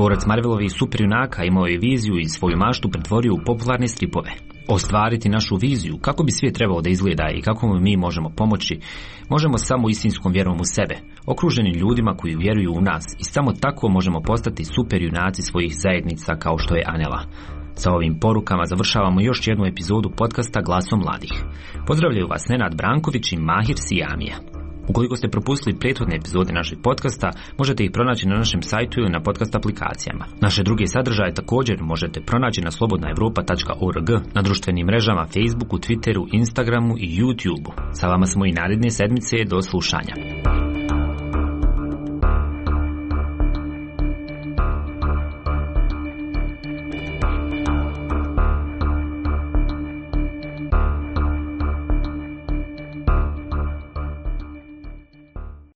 Tvorac Marvelovih superjunaka imao je viziju i svoju maštu pretvorio u popularne stripove. Ostvariti našu viziju, kako bi svijet trebao da izgleda i kako mi možemo pomoći, možemo samo istinskom vjerom u sebe, okruženi ljudima koji vjeruju u nas i samo tako možemo postati superjunaci svojih zajednica kao što je Anela. Sa ovim porukama završavamo još jednu epizodu podcasta Glasom mladih. Pozdravljaju vas Nenad Branković i Mahir Sijamija. Ukoliko ste propustili prethodne epizode našeg podcasta, možete ih pronaći na našem sajtu ili na podcast aplikacijama. Naše druge sadržaje također možete pronaći na slobodnaevropa.org, na društvenim mrežama Facebooku, Twitteru, Instagramu i YouTubeu. Sa vama smo i naredne sedmice, do slušanja.